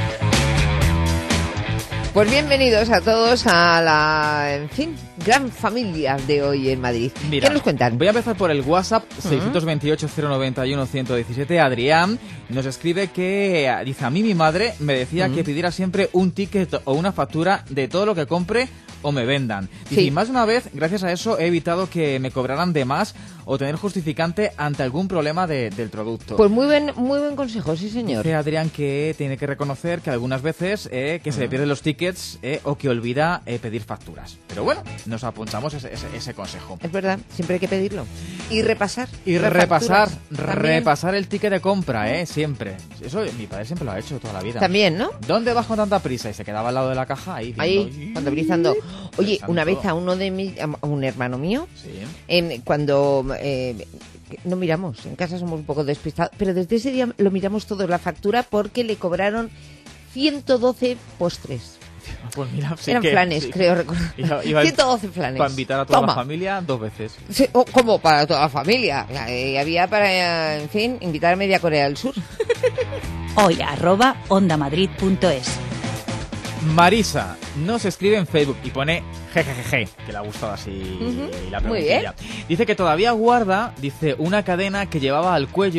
Pues bienvenidos a todos a la, en fin, gran familia de hoy en Madrid. Mira, ¿qué nos cuentan? Voy a empezar por el WhatsApp uh-huh. seiscientos veintiocho, cero noventa y uno, ciento diecisiete. Adrián nos escribe que, dice, a mí mi madre me decía uh-huh. que pidiera siempre un ticket o una factura de todo lo que compre o me vendan. Dice, sí. y más de una vez, gracias a eso, he evitado que me cobraran de más o tener justificante ante algún problema de, del producto. Pues muy buen, muy buen consejo, sí señor. Dice Adrián que tiene que reconocer que algunas veces eh, que uh-huh. se le pierden los tickets eh, o que olvida eh, pedir facturas. Pero bueno, nos apuntamos ese, ese, ese consejo. Es verdad, siempre hay que pedirlo. Y repasar. Y repasar, repasar el ticket de compra, ¿eh? Siempre. Eso mi padre siempre lo ha hecho toda la vida. También, ¿no? ¿Dónde vas con tanta prisa? Y se quedaba al lado de la caja ahí. Viendo, ahí, contabilizando. Oye, una vez a uno de mis, a un hermano mío, sí. en, cuando eh, no miramos, en casa somos un poco despistados, pero desde ese día lo miramos todos la factura porque le cobraron ciento doce postres. Pues mira, sí eran que, flanes, sí. creo recordar. Iba, iba ciento doce flanes. Para invitar a toda Toma. la familia dos veces. Sí, oh, ¿cómo? Para toda la familia. Eh, había para, en fin, invitar a media Corea del Sur. Hoy arroba ondamadrid punto es. Marisa nos escribe en Facebook y pone jejejeje, que le ha gustado así uh-huh. la preguntilla. Dice que todavía guarda, dice, una cadena que llevaba al cuello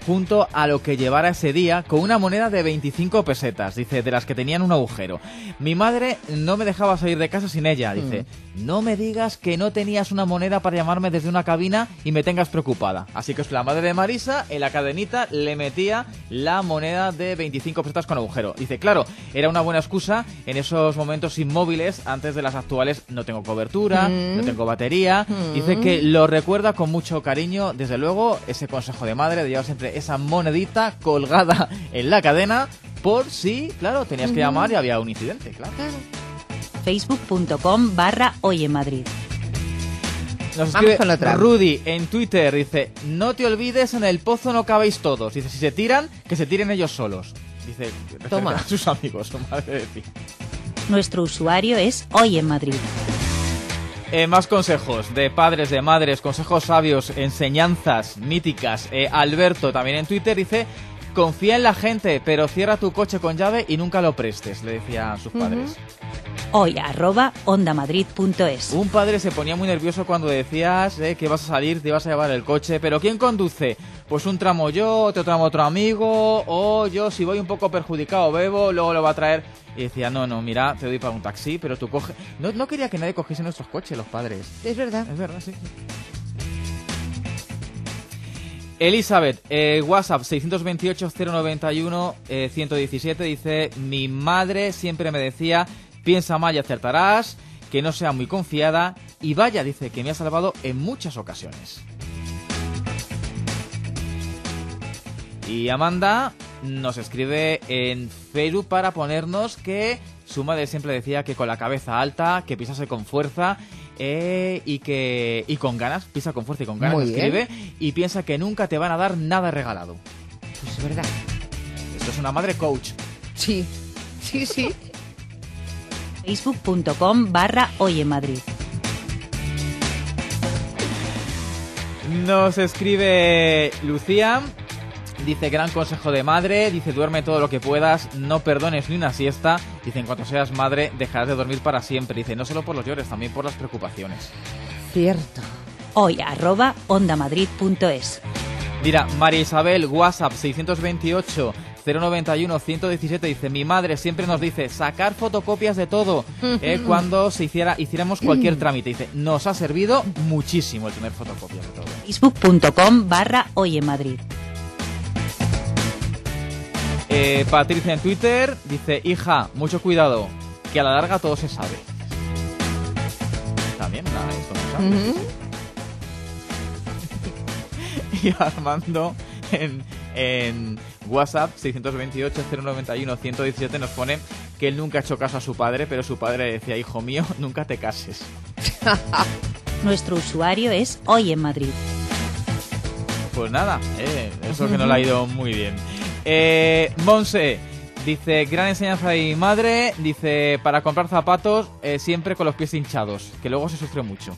junto a lo que llevara ese día con una moneda de veinticinco pesetas, dice, de las que tenían un agujero. Mi madre no me dejaba salir de casa sin ella, dice. Mm. No me digas que no tenías una moneda para llamarme desde una cabina y me tengas preocupada. Así que la madre de Marisa, en la cadenita, le metía la moneda de veinticinco pesetas con agujero. Dice, claro, era una buena excusa en esos momentos inmóviles antes de las actuales no tengo cobertura, mm. no tengo batería. Mm. Dice que lo recuerda con mucho cariño, desde luego, ese consejo de madre de llevar siempre esa monedita colgada en la cadena por si, claro, tenías que llamar y había un incidente, claro. Facebook.com barra Hoy en Madrid. Nos escribe Rudy en Twitter, dice, no te olvides, en el pozo no cabéis todos. Dice, si se tiran, que se tiren ellos solos. Dice, toma a sus amigos, su madre de ti. Nuestro usuario es Hoy en Madrid. Eh, más consejos de padres, de madres, consejos sabios, enseñanzas míticas. Eh, Alberto también en Twitter dice, confía en la gente, pero cierra tu coche con llave y nunca lo prestes, le decía a sus padres. Uh-huh. Hoy arroba ondamadrid punto es. Un padre se ponía muy nervioso cuando decías eh, que vas a salir, te vas a llevar el coche, pero ¿quién conduce? Pues un tramo yo, otro tramo otro amigo, o yo si voy un poco perjudicado bebo, luego lo va a traer. Y decía, no, no, mira, te doy para un taxi, pero tú coge... No, no quería que nadie cogiese nuestros coches, los padres. Es verdad. Es verdad, sí. Elizabeth, eh, WhatsApp seis dos ocho, cero nueve uno, eh, ciento diecisiete, dice, mi madre siempre me decía, piensa mal y acertarás, que no sea muy confiada, y vaya, dice, que me ha salvado en muchas ocasiones. Y Amanda nos escribe en Facebook para ponernos que su madre siempre decía que con la cabeza alta, que pisase con fuerza eh, y que y con ganas, pisa con fuerza y con ganas, escribe, y piensa que nunca te van a dar nada regalado. Pues es verdad. Esto es una madre coach. Sí, sí, sí. Facebook.com barra Hoy en Madrid. Nos escribe Lucía. Dice, gran consejo de madre, dice, duerme todo lo que puedas, no perdones ni una siesta. Dice, en cuanto seas madre, dejarás de dormir para siempre. Dice, no solo por los llores, también por las preocupaciones. Cierto. Hoy arroba ondamadrid punto es. Mira, María Isabel, WhatsApp seis dos ocho, cero nueve uno, ciento diecisiete, dice, mi madre siempre nos dice, sacar fotocopias de todo eh, cuando se hiciera hiciéramos cualquier trámite. Dice, nos ha servido muchísimo el tener fotocopias de todo. Facebook.com barra Hoy en Madrid. Eh, Patricia en Twitter dice, hija, mucho cuidado, que a la larga todo se sabe. También, nada, esto no sabe. Uh-huh. Y Armando en, en WhatsApp seis dos ocho, cero nueve uno, ciento diecisiete nos pone que él nunca ha hecho caso a su padre, pero su padre le decía, hijo mío, nunca te cases. Nuestro usuario es Hoy en Madrid. Pues nada, eh, eso que no le ha ido muy bien. Eh, Monse dice, gran enseñanza de mi madre, dice, para comprar zapatos eh, siempre con los pies hinchados, que luego se sufre mucho.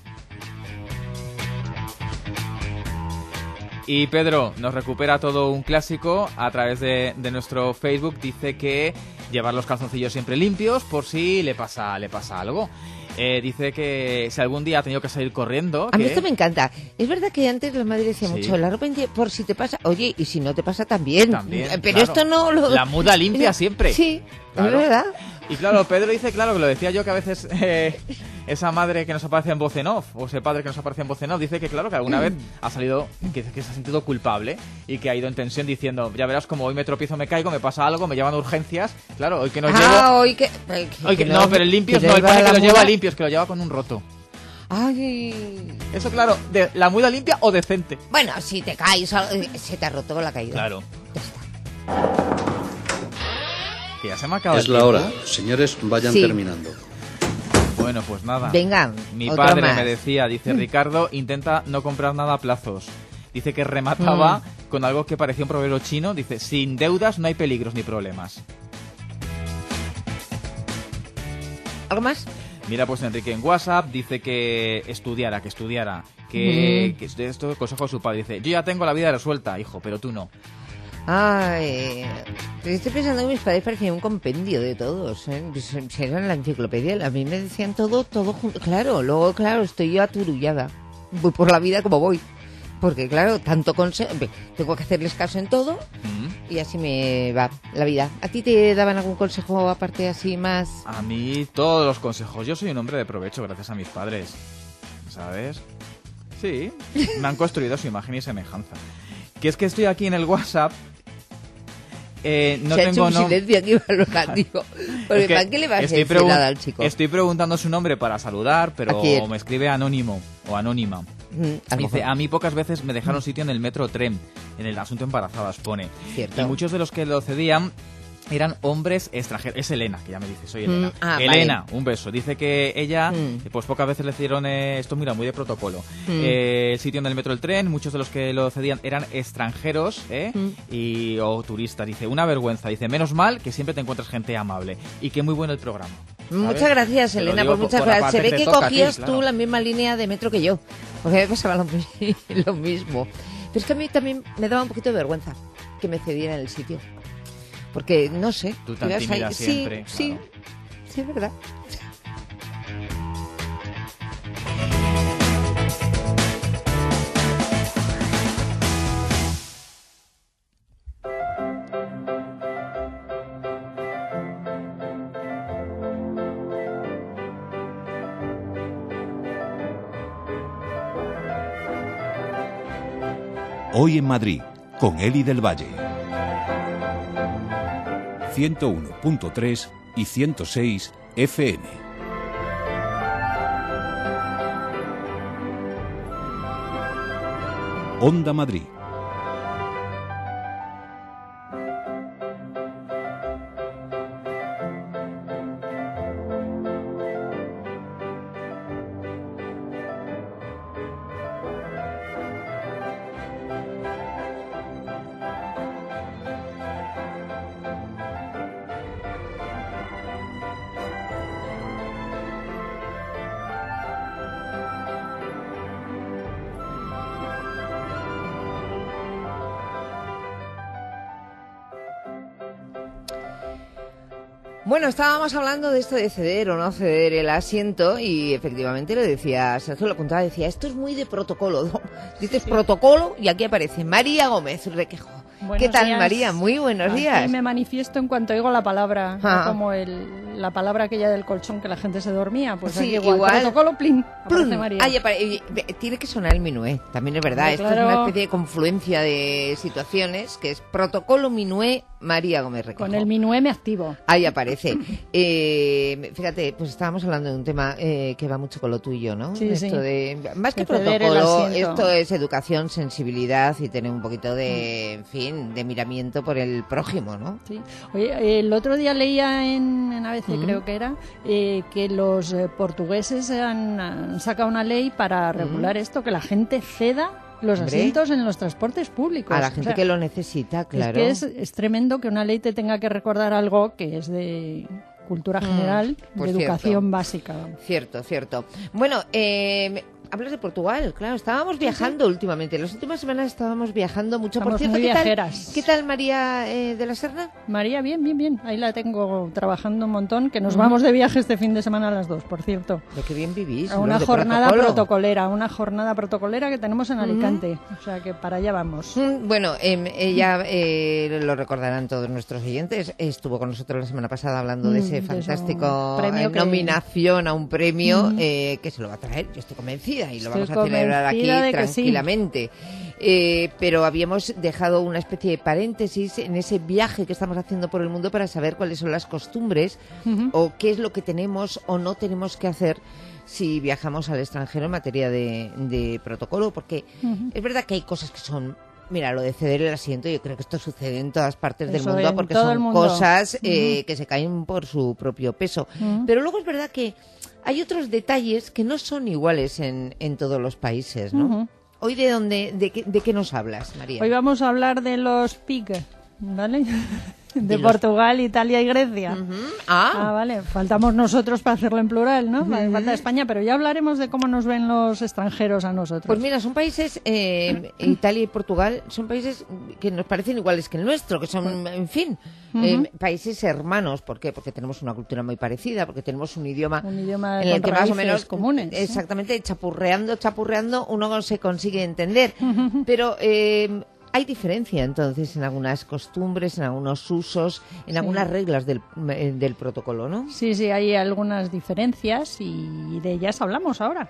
Y Pedro nos recupera todo un clásico a través de, de nuestro Facebook, dice que llevar los calzoncillos siempre limpios por si le pasa, le pasa algo. Eh, dice que si algún día ha tenido que salir corriendo... A que... mí esto me encanta. Es verdad que antes la madre decía Sí. mucho, la ropa interior, por si te pasa... Oye, y si no te pasa también. También, Pero claro. esto no lo... La muda limpia siempre. Sí, Claro. es verdad. Y claro, Pedro dice, claro, que lo decía yo, que a veces eh, esa madre que nos aparece en voz en off, o ese padre que nos aparece en voz en off, dice que claro, que alguna vez ha salido, que, que se ha sentido culpable y que ha ido en tensión diciendo, ya verás como hoy me tropiezo, me caigo, me pasa algo, me llevan a urgencias, claro, hoy que nos ah, llevo... hoy que... Hoy que, no, pero el limpios no, el pone que lo lleva limpios, que lo lleva con un roto. Ay. Eso claro, de la muda limpia o decente. Bueno, si te caes, se te ha roto la caída. Claro. Que ya se me ha acabado Es el la tiempo. hora. Señores, vayan Sí. terminando. Bueno, pues nada. Venga, Mi otro padre más. me decía, dice, Ricardo, intenta no comprar nada a plazos. Dice que remataba Mm. con algo que parecía un proverbio chino. Dice, sin deudas no hay peligros ni problemas. ¿Algo más? Mira, pues Enrique en WhatsApp dice que estudiara, que estudiara, que, Mm. que esto es consejo de su padre. Dice, yo ya tengo la vida resuelta, hijo, pero tú no. Ay, estoy pensando que mis padres parecían un compendio de todos, ¿eh? Si eran la enciclopedia, a mí me decían todo, todo junto. Claro, luego, claro, estoy yo aturullada. Voy por la vida como voy. Porque claro, tanto consejo, tengo que hacerles caso en todo mm. y así me va la vida. ¿A ti te daban algún consejo aparte así más? A mí todos los consejos. Yo soy un hombre de provecho gracias a mis padres, ¿sabes? Sí, me han construido su imagen y semejanza. Que es que estoy aquí en el WhatsApp. Eh, no Se tengo ha hecho un no... silencio aquí valorativo. Porque Es que ¿para qué le vas a estoy decir pregun- nada al chico? Estoy preguntando su nombre para saludar, pero ¿A quién? me escribe anónimo o anónima. Mm, a lo Dice, mejor. a mí pocas veces me dejaron sitio en el metro tren, en el asunto embarazadas, pone. Cierto. Y muchos de los que lo cedían eran hombres extranjeros. Es Elena, que ya me dice, soy Elena. Mm, ah, Elena, vale. un beso. Dice que ella, Mm. pues pocas veces le dieron, eh, esto mira, muy de protocolo, Mm. eh, el sitio en el metro del tren. Muchos de los que lo cedían eran extranjeros, ¿eh? Mm. Y, o turistas. Dice, una vergüenza. Dice, menos mal que siempre te encuentras gente amable. Y que muy bueno el programa. ¿sabes? Muchas gracias, Te lo Elena, digo por muchas por gracias. aparte Se ve te que toca a ti, cogías claro. tú la misma línea de metro que yo, porque me pasaba lo, mi- lo mismo. Pero es que a mí también me daba un poquito de vergüenza que me cedieran el sitio. Porque, no sé. Tú tan ibas tímida ahí- siempre, Sí, claro. sí, sí, es verdad. Hoy en Madrid, con Eli del Valle. ciento uno punto tres y ciento seis F M. Onda Madrid. Bueno, estábamos hablando de esto de ceder o no ceder el asiento y efectivamente lo decía, Sergio lo apuntaba, decía, esto es muy de protocolo. ¿No? Dices protocolo y aquí aparece María Gómez Requejo. Buenos ¿Qué tal, días. María? Muy buenos Aquí días. me manifiesto en cuanto oigo la palabra, no Ah. como el, la palabra aquella del colchón que la gente se dormía. Pues Sí, aquí igual, igual. protocolo, plin, aparece Plum. María. Ah, ya apare- y- ve- tiene que sonar el minué, también es verdad. Hombre, Esto es claro. una especie de confluencia de situaciones que es protocolo minué María Gómez Requejo. Con el minué me activo. Ahí aparece. Eh, fíjate, pues estábamos hablando de un tema eh, que va mucho con lo tuyo, ¿no? Sí, esto sí. de más que De ceder el protocolo, asiento. esto es educación, sensibilidad y tener un poquito de, en fin, de miramiento por el prójimo, ¿no? Sí. Oye, el otro día leía en, en A B C, Mm. creo que era, eh, que los eh, portugueses han, han sacado una ley para regular esto, que la gente ceda los Hombre. asientos en los transportes públicos. A la gente O sea, que lo necesita, claro. Es que es, es tremendo que una ley te tenga que recordar algo que es de cultura Mm, general, pues de educación cierto. básica. vamos. Cierto, cierto. Bueno, eh, hablas de Portugal, claro, estábamos viajando últimamente. Las últimas semanas estábamos viajando mucho. Por Estamos cierto, muy ¿qué tal, viajeras. ¿qué tal María eh, de la Serna? María, bien, bien, bien. Ahí la tengo trabajando un montón, que nos Ujú. vamos de viaje este fin de semana a las dos, por cierto. De qué bien vivís. A los una de jornada protocolo. protocolera, una jornada protocolera que tenemos en Alicante. O sea que para allá vamos. Mm, Bueno, em, ella eh, lo recordarán todos nuestros oyentes. Estuvo con nosotros la semana pasada hablando de Mm, ese de eso, fantástico premio eh, que- nominación a un premio Mm. eh, que se lo va a traer. Yo estoy convencida y lo Estoy vamos a celebrar aquí convencida de que sí. tranquilamente. Eh, pero habíamos dejado una especie de paréntesis en ese viaje que estamos haciendo por el mundo para saber cuáles son las costumbres Ujú. o qué es lo que tenemos o no tenemos que hacer si viajamos al extranjero en materia de, de protocolo, porque Ujú. es verdad que hay cosas que son... Mira, lo de ceder el asiento, yo creo que esto sucede en todas partes del Eso, mundo en porque todo el son mundo. cosas eh, Ujú. que se caen por su propio peso. Ujú. Pero luego es verdad que hay otros detalles que no son iguales en, en todos los países, ¿no? Ujú. Hoy de dónde, de qué, de qué nos hablas, María. Hoy vamos a hablar de los P I C, ¿vale? De los- Portugal, Italia y Grecia. Uh-huh. Ah. Ah, vale. Faltamos nosotros para hacerlo en plural, ¿no? Uh-huh. Falta España, pero ya hablaremos de cómo nos ven los extranjeros a nosotros. Pues mira, son países, eh, Italia y Portugal, son países que nos parecen iguales que el nuestro, que son, en fin, eh, Ujú. países hermanos. ¿Por qué? Porque tenemos una cultura muy parecida, porque tenemos un idioma, Un idioma en el con que más o raíces menos, comunes, ¿sí? exactamente, chapurreando, chapurreando, uno se consigue entender. Pero eh, hay diferencia entonces en algunas costumbres, en algunos usos, en Sí. algunas reglas del, eh, del protocolo, ¿no? Sí, sí, hay algunas diferencias y de ellas hablamos ahora.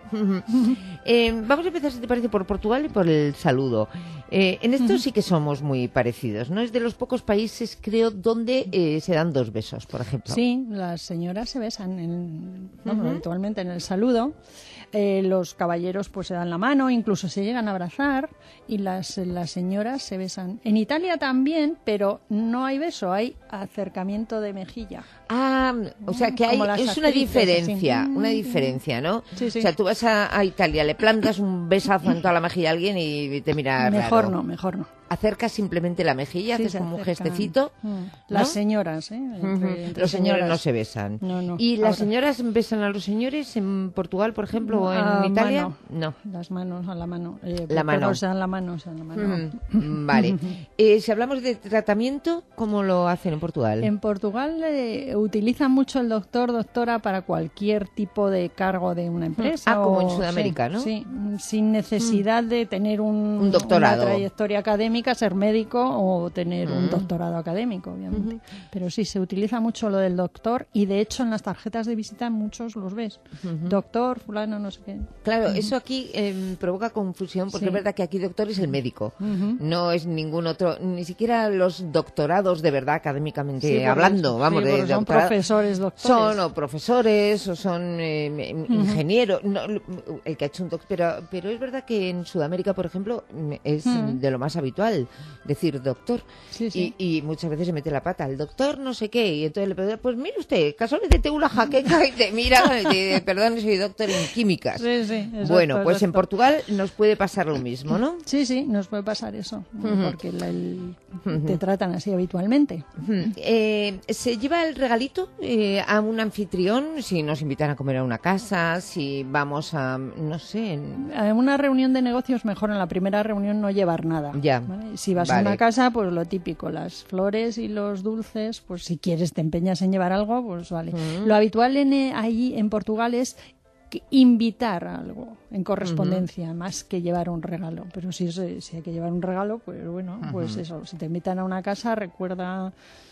Eh, vamos a empezar, si te parece, por Portugal y por el saludo. Eh, en esto Ujú. sí que somos muy parecidos, ¿no? Es de los pocos países, creo, donde eh, se dan dos besos, por ejemplo. Sí, las señoras se besan en, vamos, Ujú. habitualmente en el saludo. Eh, los caballeros pues se dan la mano, incluso se llegan a abrazar y las, las señoras se besan. En Italia también, pero no hay beso, hay acercamiento de mejilla. Ah, o sea que hay, Como las es una actrices, diferencia, así. una diferencia, ¿no? Sí, sí. O sea, tú vas a, a Italia, le plantas un besazo en toda la mejilla a alguien y te mira Mejor raro. no, mejor no. Acercas simplemente la mejilla, Sí, haces se como un acercan. gestecito. Mm. ¿no? Las señoras, ¿eh? Entre- Ujú. entre Los señores señoras. no se besan. No, no. ¿Y las Ahora- señoras besan a los señores en Portugal, por ejemplo, o en A Italia? mano. No. Las manos a la mano. Eh, La mano. todos se dan la mano, se dan la mano. Mm, vale. Eh, si hablamos de tratamiento, ¿cómo lo hacen en Portugal? En Portugal eh, utilizan mucho el doctor, doctora para cualquier tipo de cargo de una empresa. Ah, como en o- Sudamérica, sí, ¿no? Sí, sin necesidad de tener un, Un doctorado. una trayectoria académica, ser médico o tener un Mm. doctorado académico, obviamente. Pero sí, se utiliza mucho lo del doctor y de hecho en las tarjetas de visita muchos los ves. Ujú. Doctor, fulano, no sé qué. Claro, Ujú. eso aquí eh, provoca confusión porque Sí. es verdad que aquí doctor es el médico, Ujú. no es ningún otro, ni siquiera los doctorados de verdad académicamente Sí, porque- hablando, vamos, sí, de porque son doctorado. profesores, doctores. Son o profesores o son eh, ingenieros, no, el que ha hecho un doctor, pero, pero es verdad que en Sudamérica, por ejemplo, es Mm. de lo más habitual decir doctor. Sí, sí. Y, y muchas veces se mete la pata, el doctor no sé qué, y entonces le pregunta, pues mire usted, casualmente tengo una jaqueca y te mira, y te, perdón, soy doctor en químicas. Sí, sí, exacto, bueno, pues en exacto. Portugal nos puede pasar lo mismo, ¿no? Sí, sí, nos puede pasar eso, Ujú. porque la- el- Ujú. te tratan así habitualmente. Ujú. Eh, ¿Se lleva el regalito eh, a un anfitrión si nos invitan a comer a una casa, si vamos a, no sé, en- En una reunión de negocios mejor en la primera reunión no llevar nada. Ya. ¿vale? Si vas a Vale. una casa, pues lo típico, las flores y los dulces, pues si quieres te empeñas en llevar algo, pues vale. Ujú. Lo habitual en, eh, ahí en Portugal es que invitar a algo en correspondencia, más que llevar un regalo. Pero si, es- si hay que llevar un regalo, pues bueno, pues Ujú. eso. Si te invitan a una casa, recuerda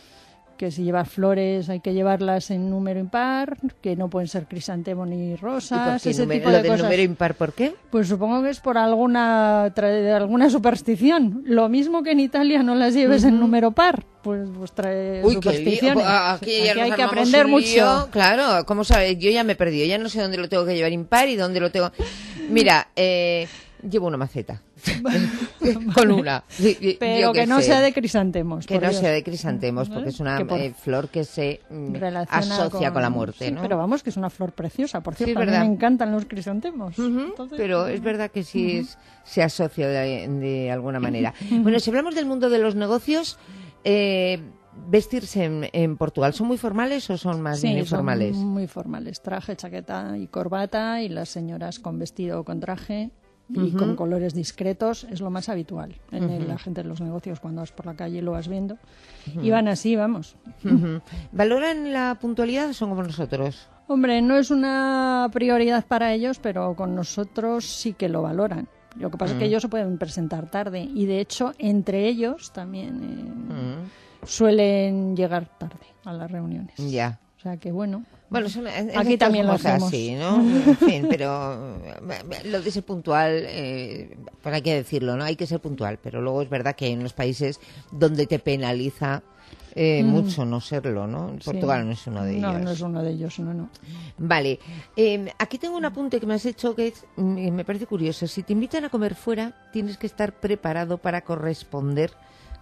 que si llevas flores hay que llevarlas en número impar, que no pueden ser crisantemo ni ¿Y por rosas, qué ese número- tipo lo de del cosas. número impar, ¿por qué? Pues supongo que es por alguna tra- alguna superstición. Lo mismo que en Italia no las lleves en número par, pues, pues trae Uy, qué lío. supersticiones. Aquí, ya Aquí nos hay que armamos aprender un mucho. lío. Claro, ¿cómo sabes? Yo ya me he perdido, ya no sé dónde lo tengo que llevar impar y dónde lo tengo... Mira, eh, llevo una maceta. Con una. Sí, sí, Pero yo que qué no sé. sea de crisantemos. Que por no Dios. sea de crisantemos, porque ¿Vale? es una Que por- eh, flor que se mm, relaciona asocia con... la muerte, sí, ¿no? pero vamos, que es una flor preciosa. Por Sí, cierto, es a mí verdad. me encantan los crisantemos. Entonces, Pero es verdad que sí es- se asocia de, de alguna manera. Bueno, si hablamos del mundo de los negocios, eh, vestirse en, en Portugal, ¿son muy formales o son más sí, bien informales? son muy formales. Traje, chaqueta y corbata, y las señoras con vestido o con traje. Y Ujú. con colores discretos es lo más habitual en el- Ujú. la gente de los negocios cuando vas por la calle y lo vas viendo. Ujú. Y van así, vamos. Ujú. ¿Valoran la puntualidad o son como nosotros? Hombre, no es una prioridad para ellos, pero con nosotros sí que lo valoran. Lo que pasa es que Mm. ellos se pueden presentar tarde y de hecho entre ellos también eh, Mm. suelen llegar tarde a las reuniones. Ya. O sea que bueno. Bueno, son- en- en aquí esto también lo somos hacemos. así, ¿no? En fin, pero eh, lo de ser puntual, eh, pues hay que decirlo, ¿no? Hay que ser puntual, pero luego es verdad que hay unos países donde te penaliza eh, Mm. mucho no serlo, ¿no? Sí. Portugal no es uno de No, ellos. no es uno de ellos, no, no. Vale, eh, aquí tengo un apunte que me has hecho que es, mm, me parece curioso. Si te invitan a comer fuera, tienes que estar preparado para corresponder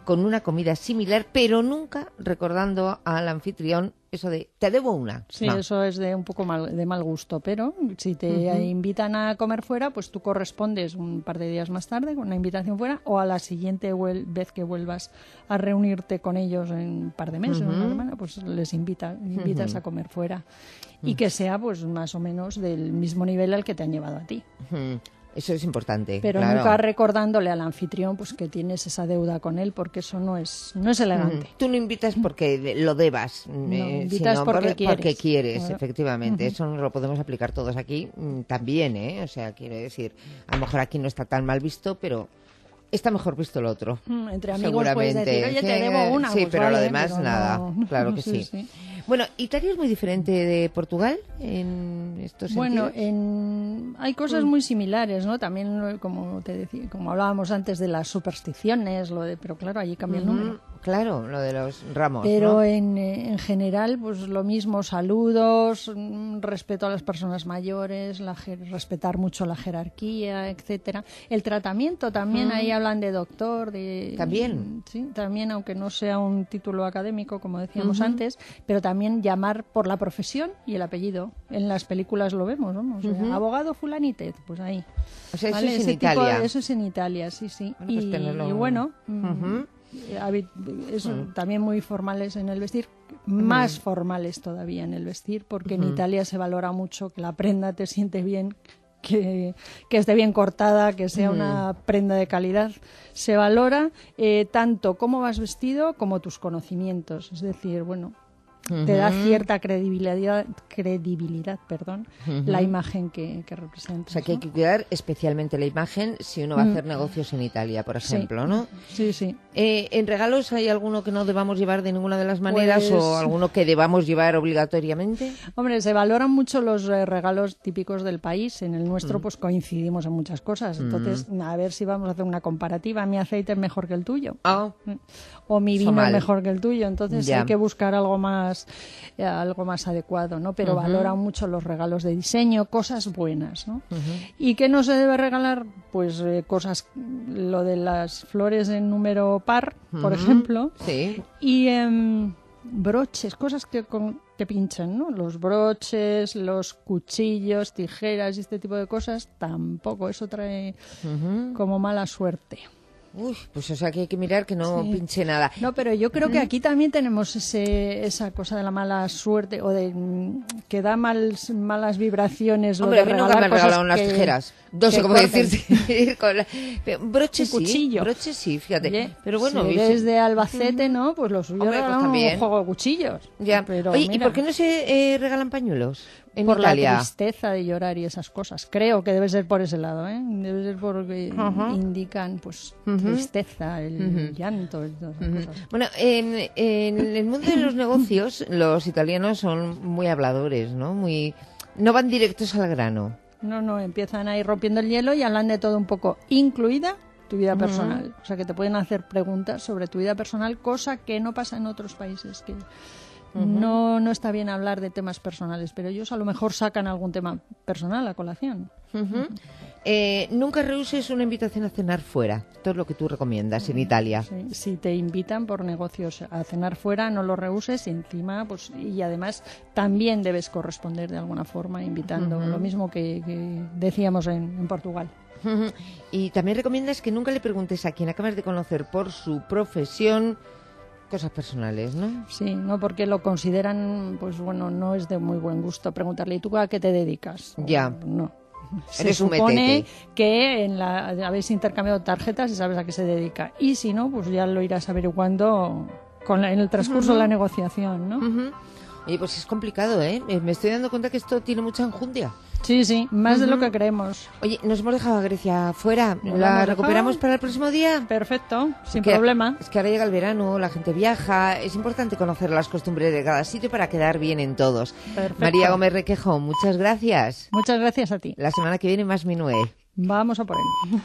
con una comida similar, pero nunca recordando al anfitrión eso de te debo una. Sí, no. Eso es de un poco mal, de mal gusto, pero si te uh-huh. invitan a comer fuera, pues tú correspondes un par de días más tarde con una invitación fuera, o a la siguiente vuel- vez que vuelvas a reunirte con ellos en un par de meses, uh-huh. una semana, pues les invita, invitas uh-huh. a comer fuera. Y uh-huh. que sea pues más o menos del mismo nivel al que te han llevado a ti. Uh-huh. Eso es importante. Pero claro. nunca recordándole al anfitrión pues que tienes esa deuda con él, porque eso no es no es elegante. Mm. Tú no invitas porque lo debas, no, eh, invitas sino porque por, quieres. Porque quieres, claro. efectivamente. Uh-huh. Eso nos lo podemos aplicar todos aquí mm, también, ¿eh? O sea, quiero decir, a lo mejor aquí no está tan mal visto, pero está mejor visto lo otro. Mm, entre amigos puedes decir, oye, te debo una. Sí, pues pero vale, lo demás pero nada. No. Claro que sí. sí. sí. Bueno, ¿Italia es muy diferente de Portugal en estos bueno, sentidos? En... hay cosas mm. muy similares, ¿no? También, como te decía, como hablábamos antes de las supersticiones, lo de, pero claro, allí cambia uh-huh. el número. Claro, lo de los ramos. Pero ¿no? en, en general, pues lo mismo, saludos, respeto a las personas mayores, la, respetar mucho la jerarquía, etcétera. El tratamiento también, mm. ahí hablan de doctor, de... ¿También? Sí, también, aunque no sea un título académico, como decíamos uh-huh. antes, pero también llamar por la profesión y el apellido. En las películas lo vemos, ¿no? O sea, uh-huh. abogado fulanite, pues ahí. O sea, eso ¿vale? es en Ese Italia. Tipo, eso es en Italia, sí, sí. Bueno, pues y, tenerlo... y bueno... Uh-huh. Es, uh-huh. también muy formales en el vestir, más uh-huh. formales todavía en el vestir, porque uh-huh. en Italia se valora mucho que la prenda te siente bien, que, que esté bien cortada, que sea uh-huh. una prenda de calidad. Se valora eh, tanto cómo vas vestido como tus conocimientos, es decir, bueno, uh-huh. te da cierta credibilidad, credibilidad, perdón, uh-huh. la imagen que, que representas. O sea, que hay que cuidar especialmente la imagen si uno va a hacer uh-huh. negocios en Italia, por ejemplo, sí. ¿no? Sí, sí. Eh, ¿En regalos hay alguno que no debamos llevar de ninguna de las maneras pues... o alguno que debamos llevar obligatoriamente? Hombre, se valoran mucho los eh, regalos típicos del país. En el nuestro, mm. pues coincidimos en muchas cosas. Entonces, mm. a ver si vamos a hacer una comparativa. Mi aceite es mejor que el tuyo. Oh. O mi vino Somal. es mejor que el tuyo. Entonces, ya. hay que buscar algo más, eh, algo más adecuado, ¿no? Pero uh-huh. valoran mucho los regalos de diseño, cosas buenas, ¿no? Uh-huh. ¿Y qué no se debe regalar? Pues eh, cosas, lo de las flores en número par, uh-huh. por ejemplo. Sí. Y eh, broches, cosas que, con, que pinchan, ¿no? Los broches, los cuchillos, tijeras y este tipo de cosas, tampoco. Eso trae uh-huh. como mala suerte. Uy, pues o sea que hay que mirar que no sí. pinche nada. No, pero yo creo que aquí también tenemos ese, esa cosa de la mala suerte o de que da mal, malas vibraciones. Hombre, o de a mí nunca me han regalado unas que, tijeras. No sé cómo decir. Con la... Broches sí, cuchillo. broches sí, fíjate. Oye, pero bueno, si eres de Albacete, ¿no? Pues lo suyo Hombre, pues regalan también. un juego de cuchillos. Ya. Pero Oye, mira, ¿y por qué no se eh, regalan pañuelos? En por Italia. la tristeza de llorar y esas cosas. Creo que debe ser por ese lado, ¿eh? Debe ser porque uh-huh. indican, pues, uh-huh. tristeza, el uh-huh. llanto, todas esas uh-huh. cosas. Bueno, en, en el mundo de los negocios, los italianos son muy habladores, ¿no? Muy, no van directos al grano. No, no, empiezan a ir rompiendo el hielo y hablan de todo un poco, incluida tu vida personal. Uh-huh. O sea, que te pueden hacer preguntas sobre tu vida personal, cosa que no pasa en otros países, que uh-huh. no, no está bien hablar de temas personales, pero ellos a lo mejor sacan algún tema personal a colación. Uh-huh. Uh-huh. Eh, nunca rehuses una invitación a cenar fuera. Esto es lo que tú recomiendas en Italia. Sí. Si te invitan por negocios a cenar fuera, no lo rehuses. Y encima, pues, y además también debes corresponder de alguna forma invitando. Uh-huh. Lo mismo que, que decíamos en, en Portugal. Uh-huh. Y también recomiendas que nunca le preguntes a quien acabas de conocer por su profesión cosas personales, ¿no? Sí, no, porque lo consideran, pues bueno, no es de muy buen gusto preguntarle, ¿y tú a qué te dedicas? Ya. O, no. Se Eres supone que en la, habéis intercambiado tarjetas y sabes a qué se dedica. Y si no, pues ya lo irás averiguando con la, en el transcurso uh-huh. de la negociación, ¿no? Uh-huh. Oye, pues es complicado, ¿eh? Me estoy dando cuenta que esto tiene mucha enjundia. Sí, sí, más uh-huh. de lo que creemos. Oye, nos hemos dejado a Grecia fuera. ¿La recuperamos para el próximo día? Perfecto, sin Porque problema. Es que ahora llega el verano, la gente viaja. Es importante conocer las costumbres de cada sitio para quedar bien en todos. Perfecto. María Gómez Requejo, muchas gracias. Muchas gracias a ti. La semana que viene más Minué. Vamos a por él.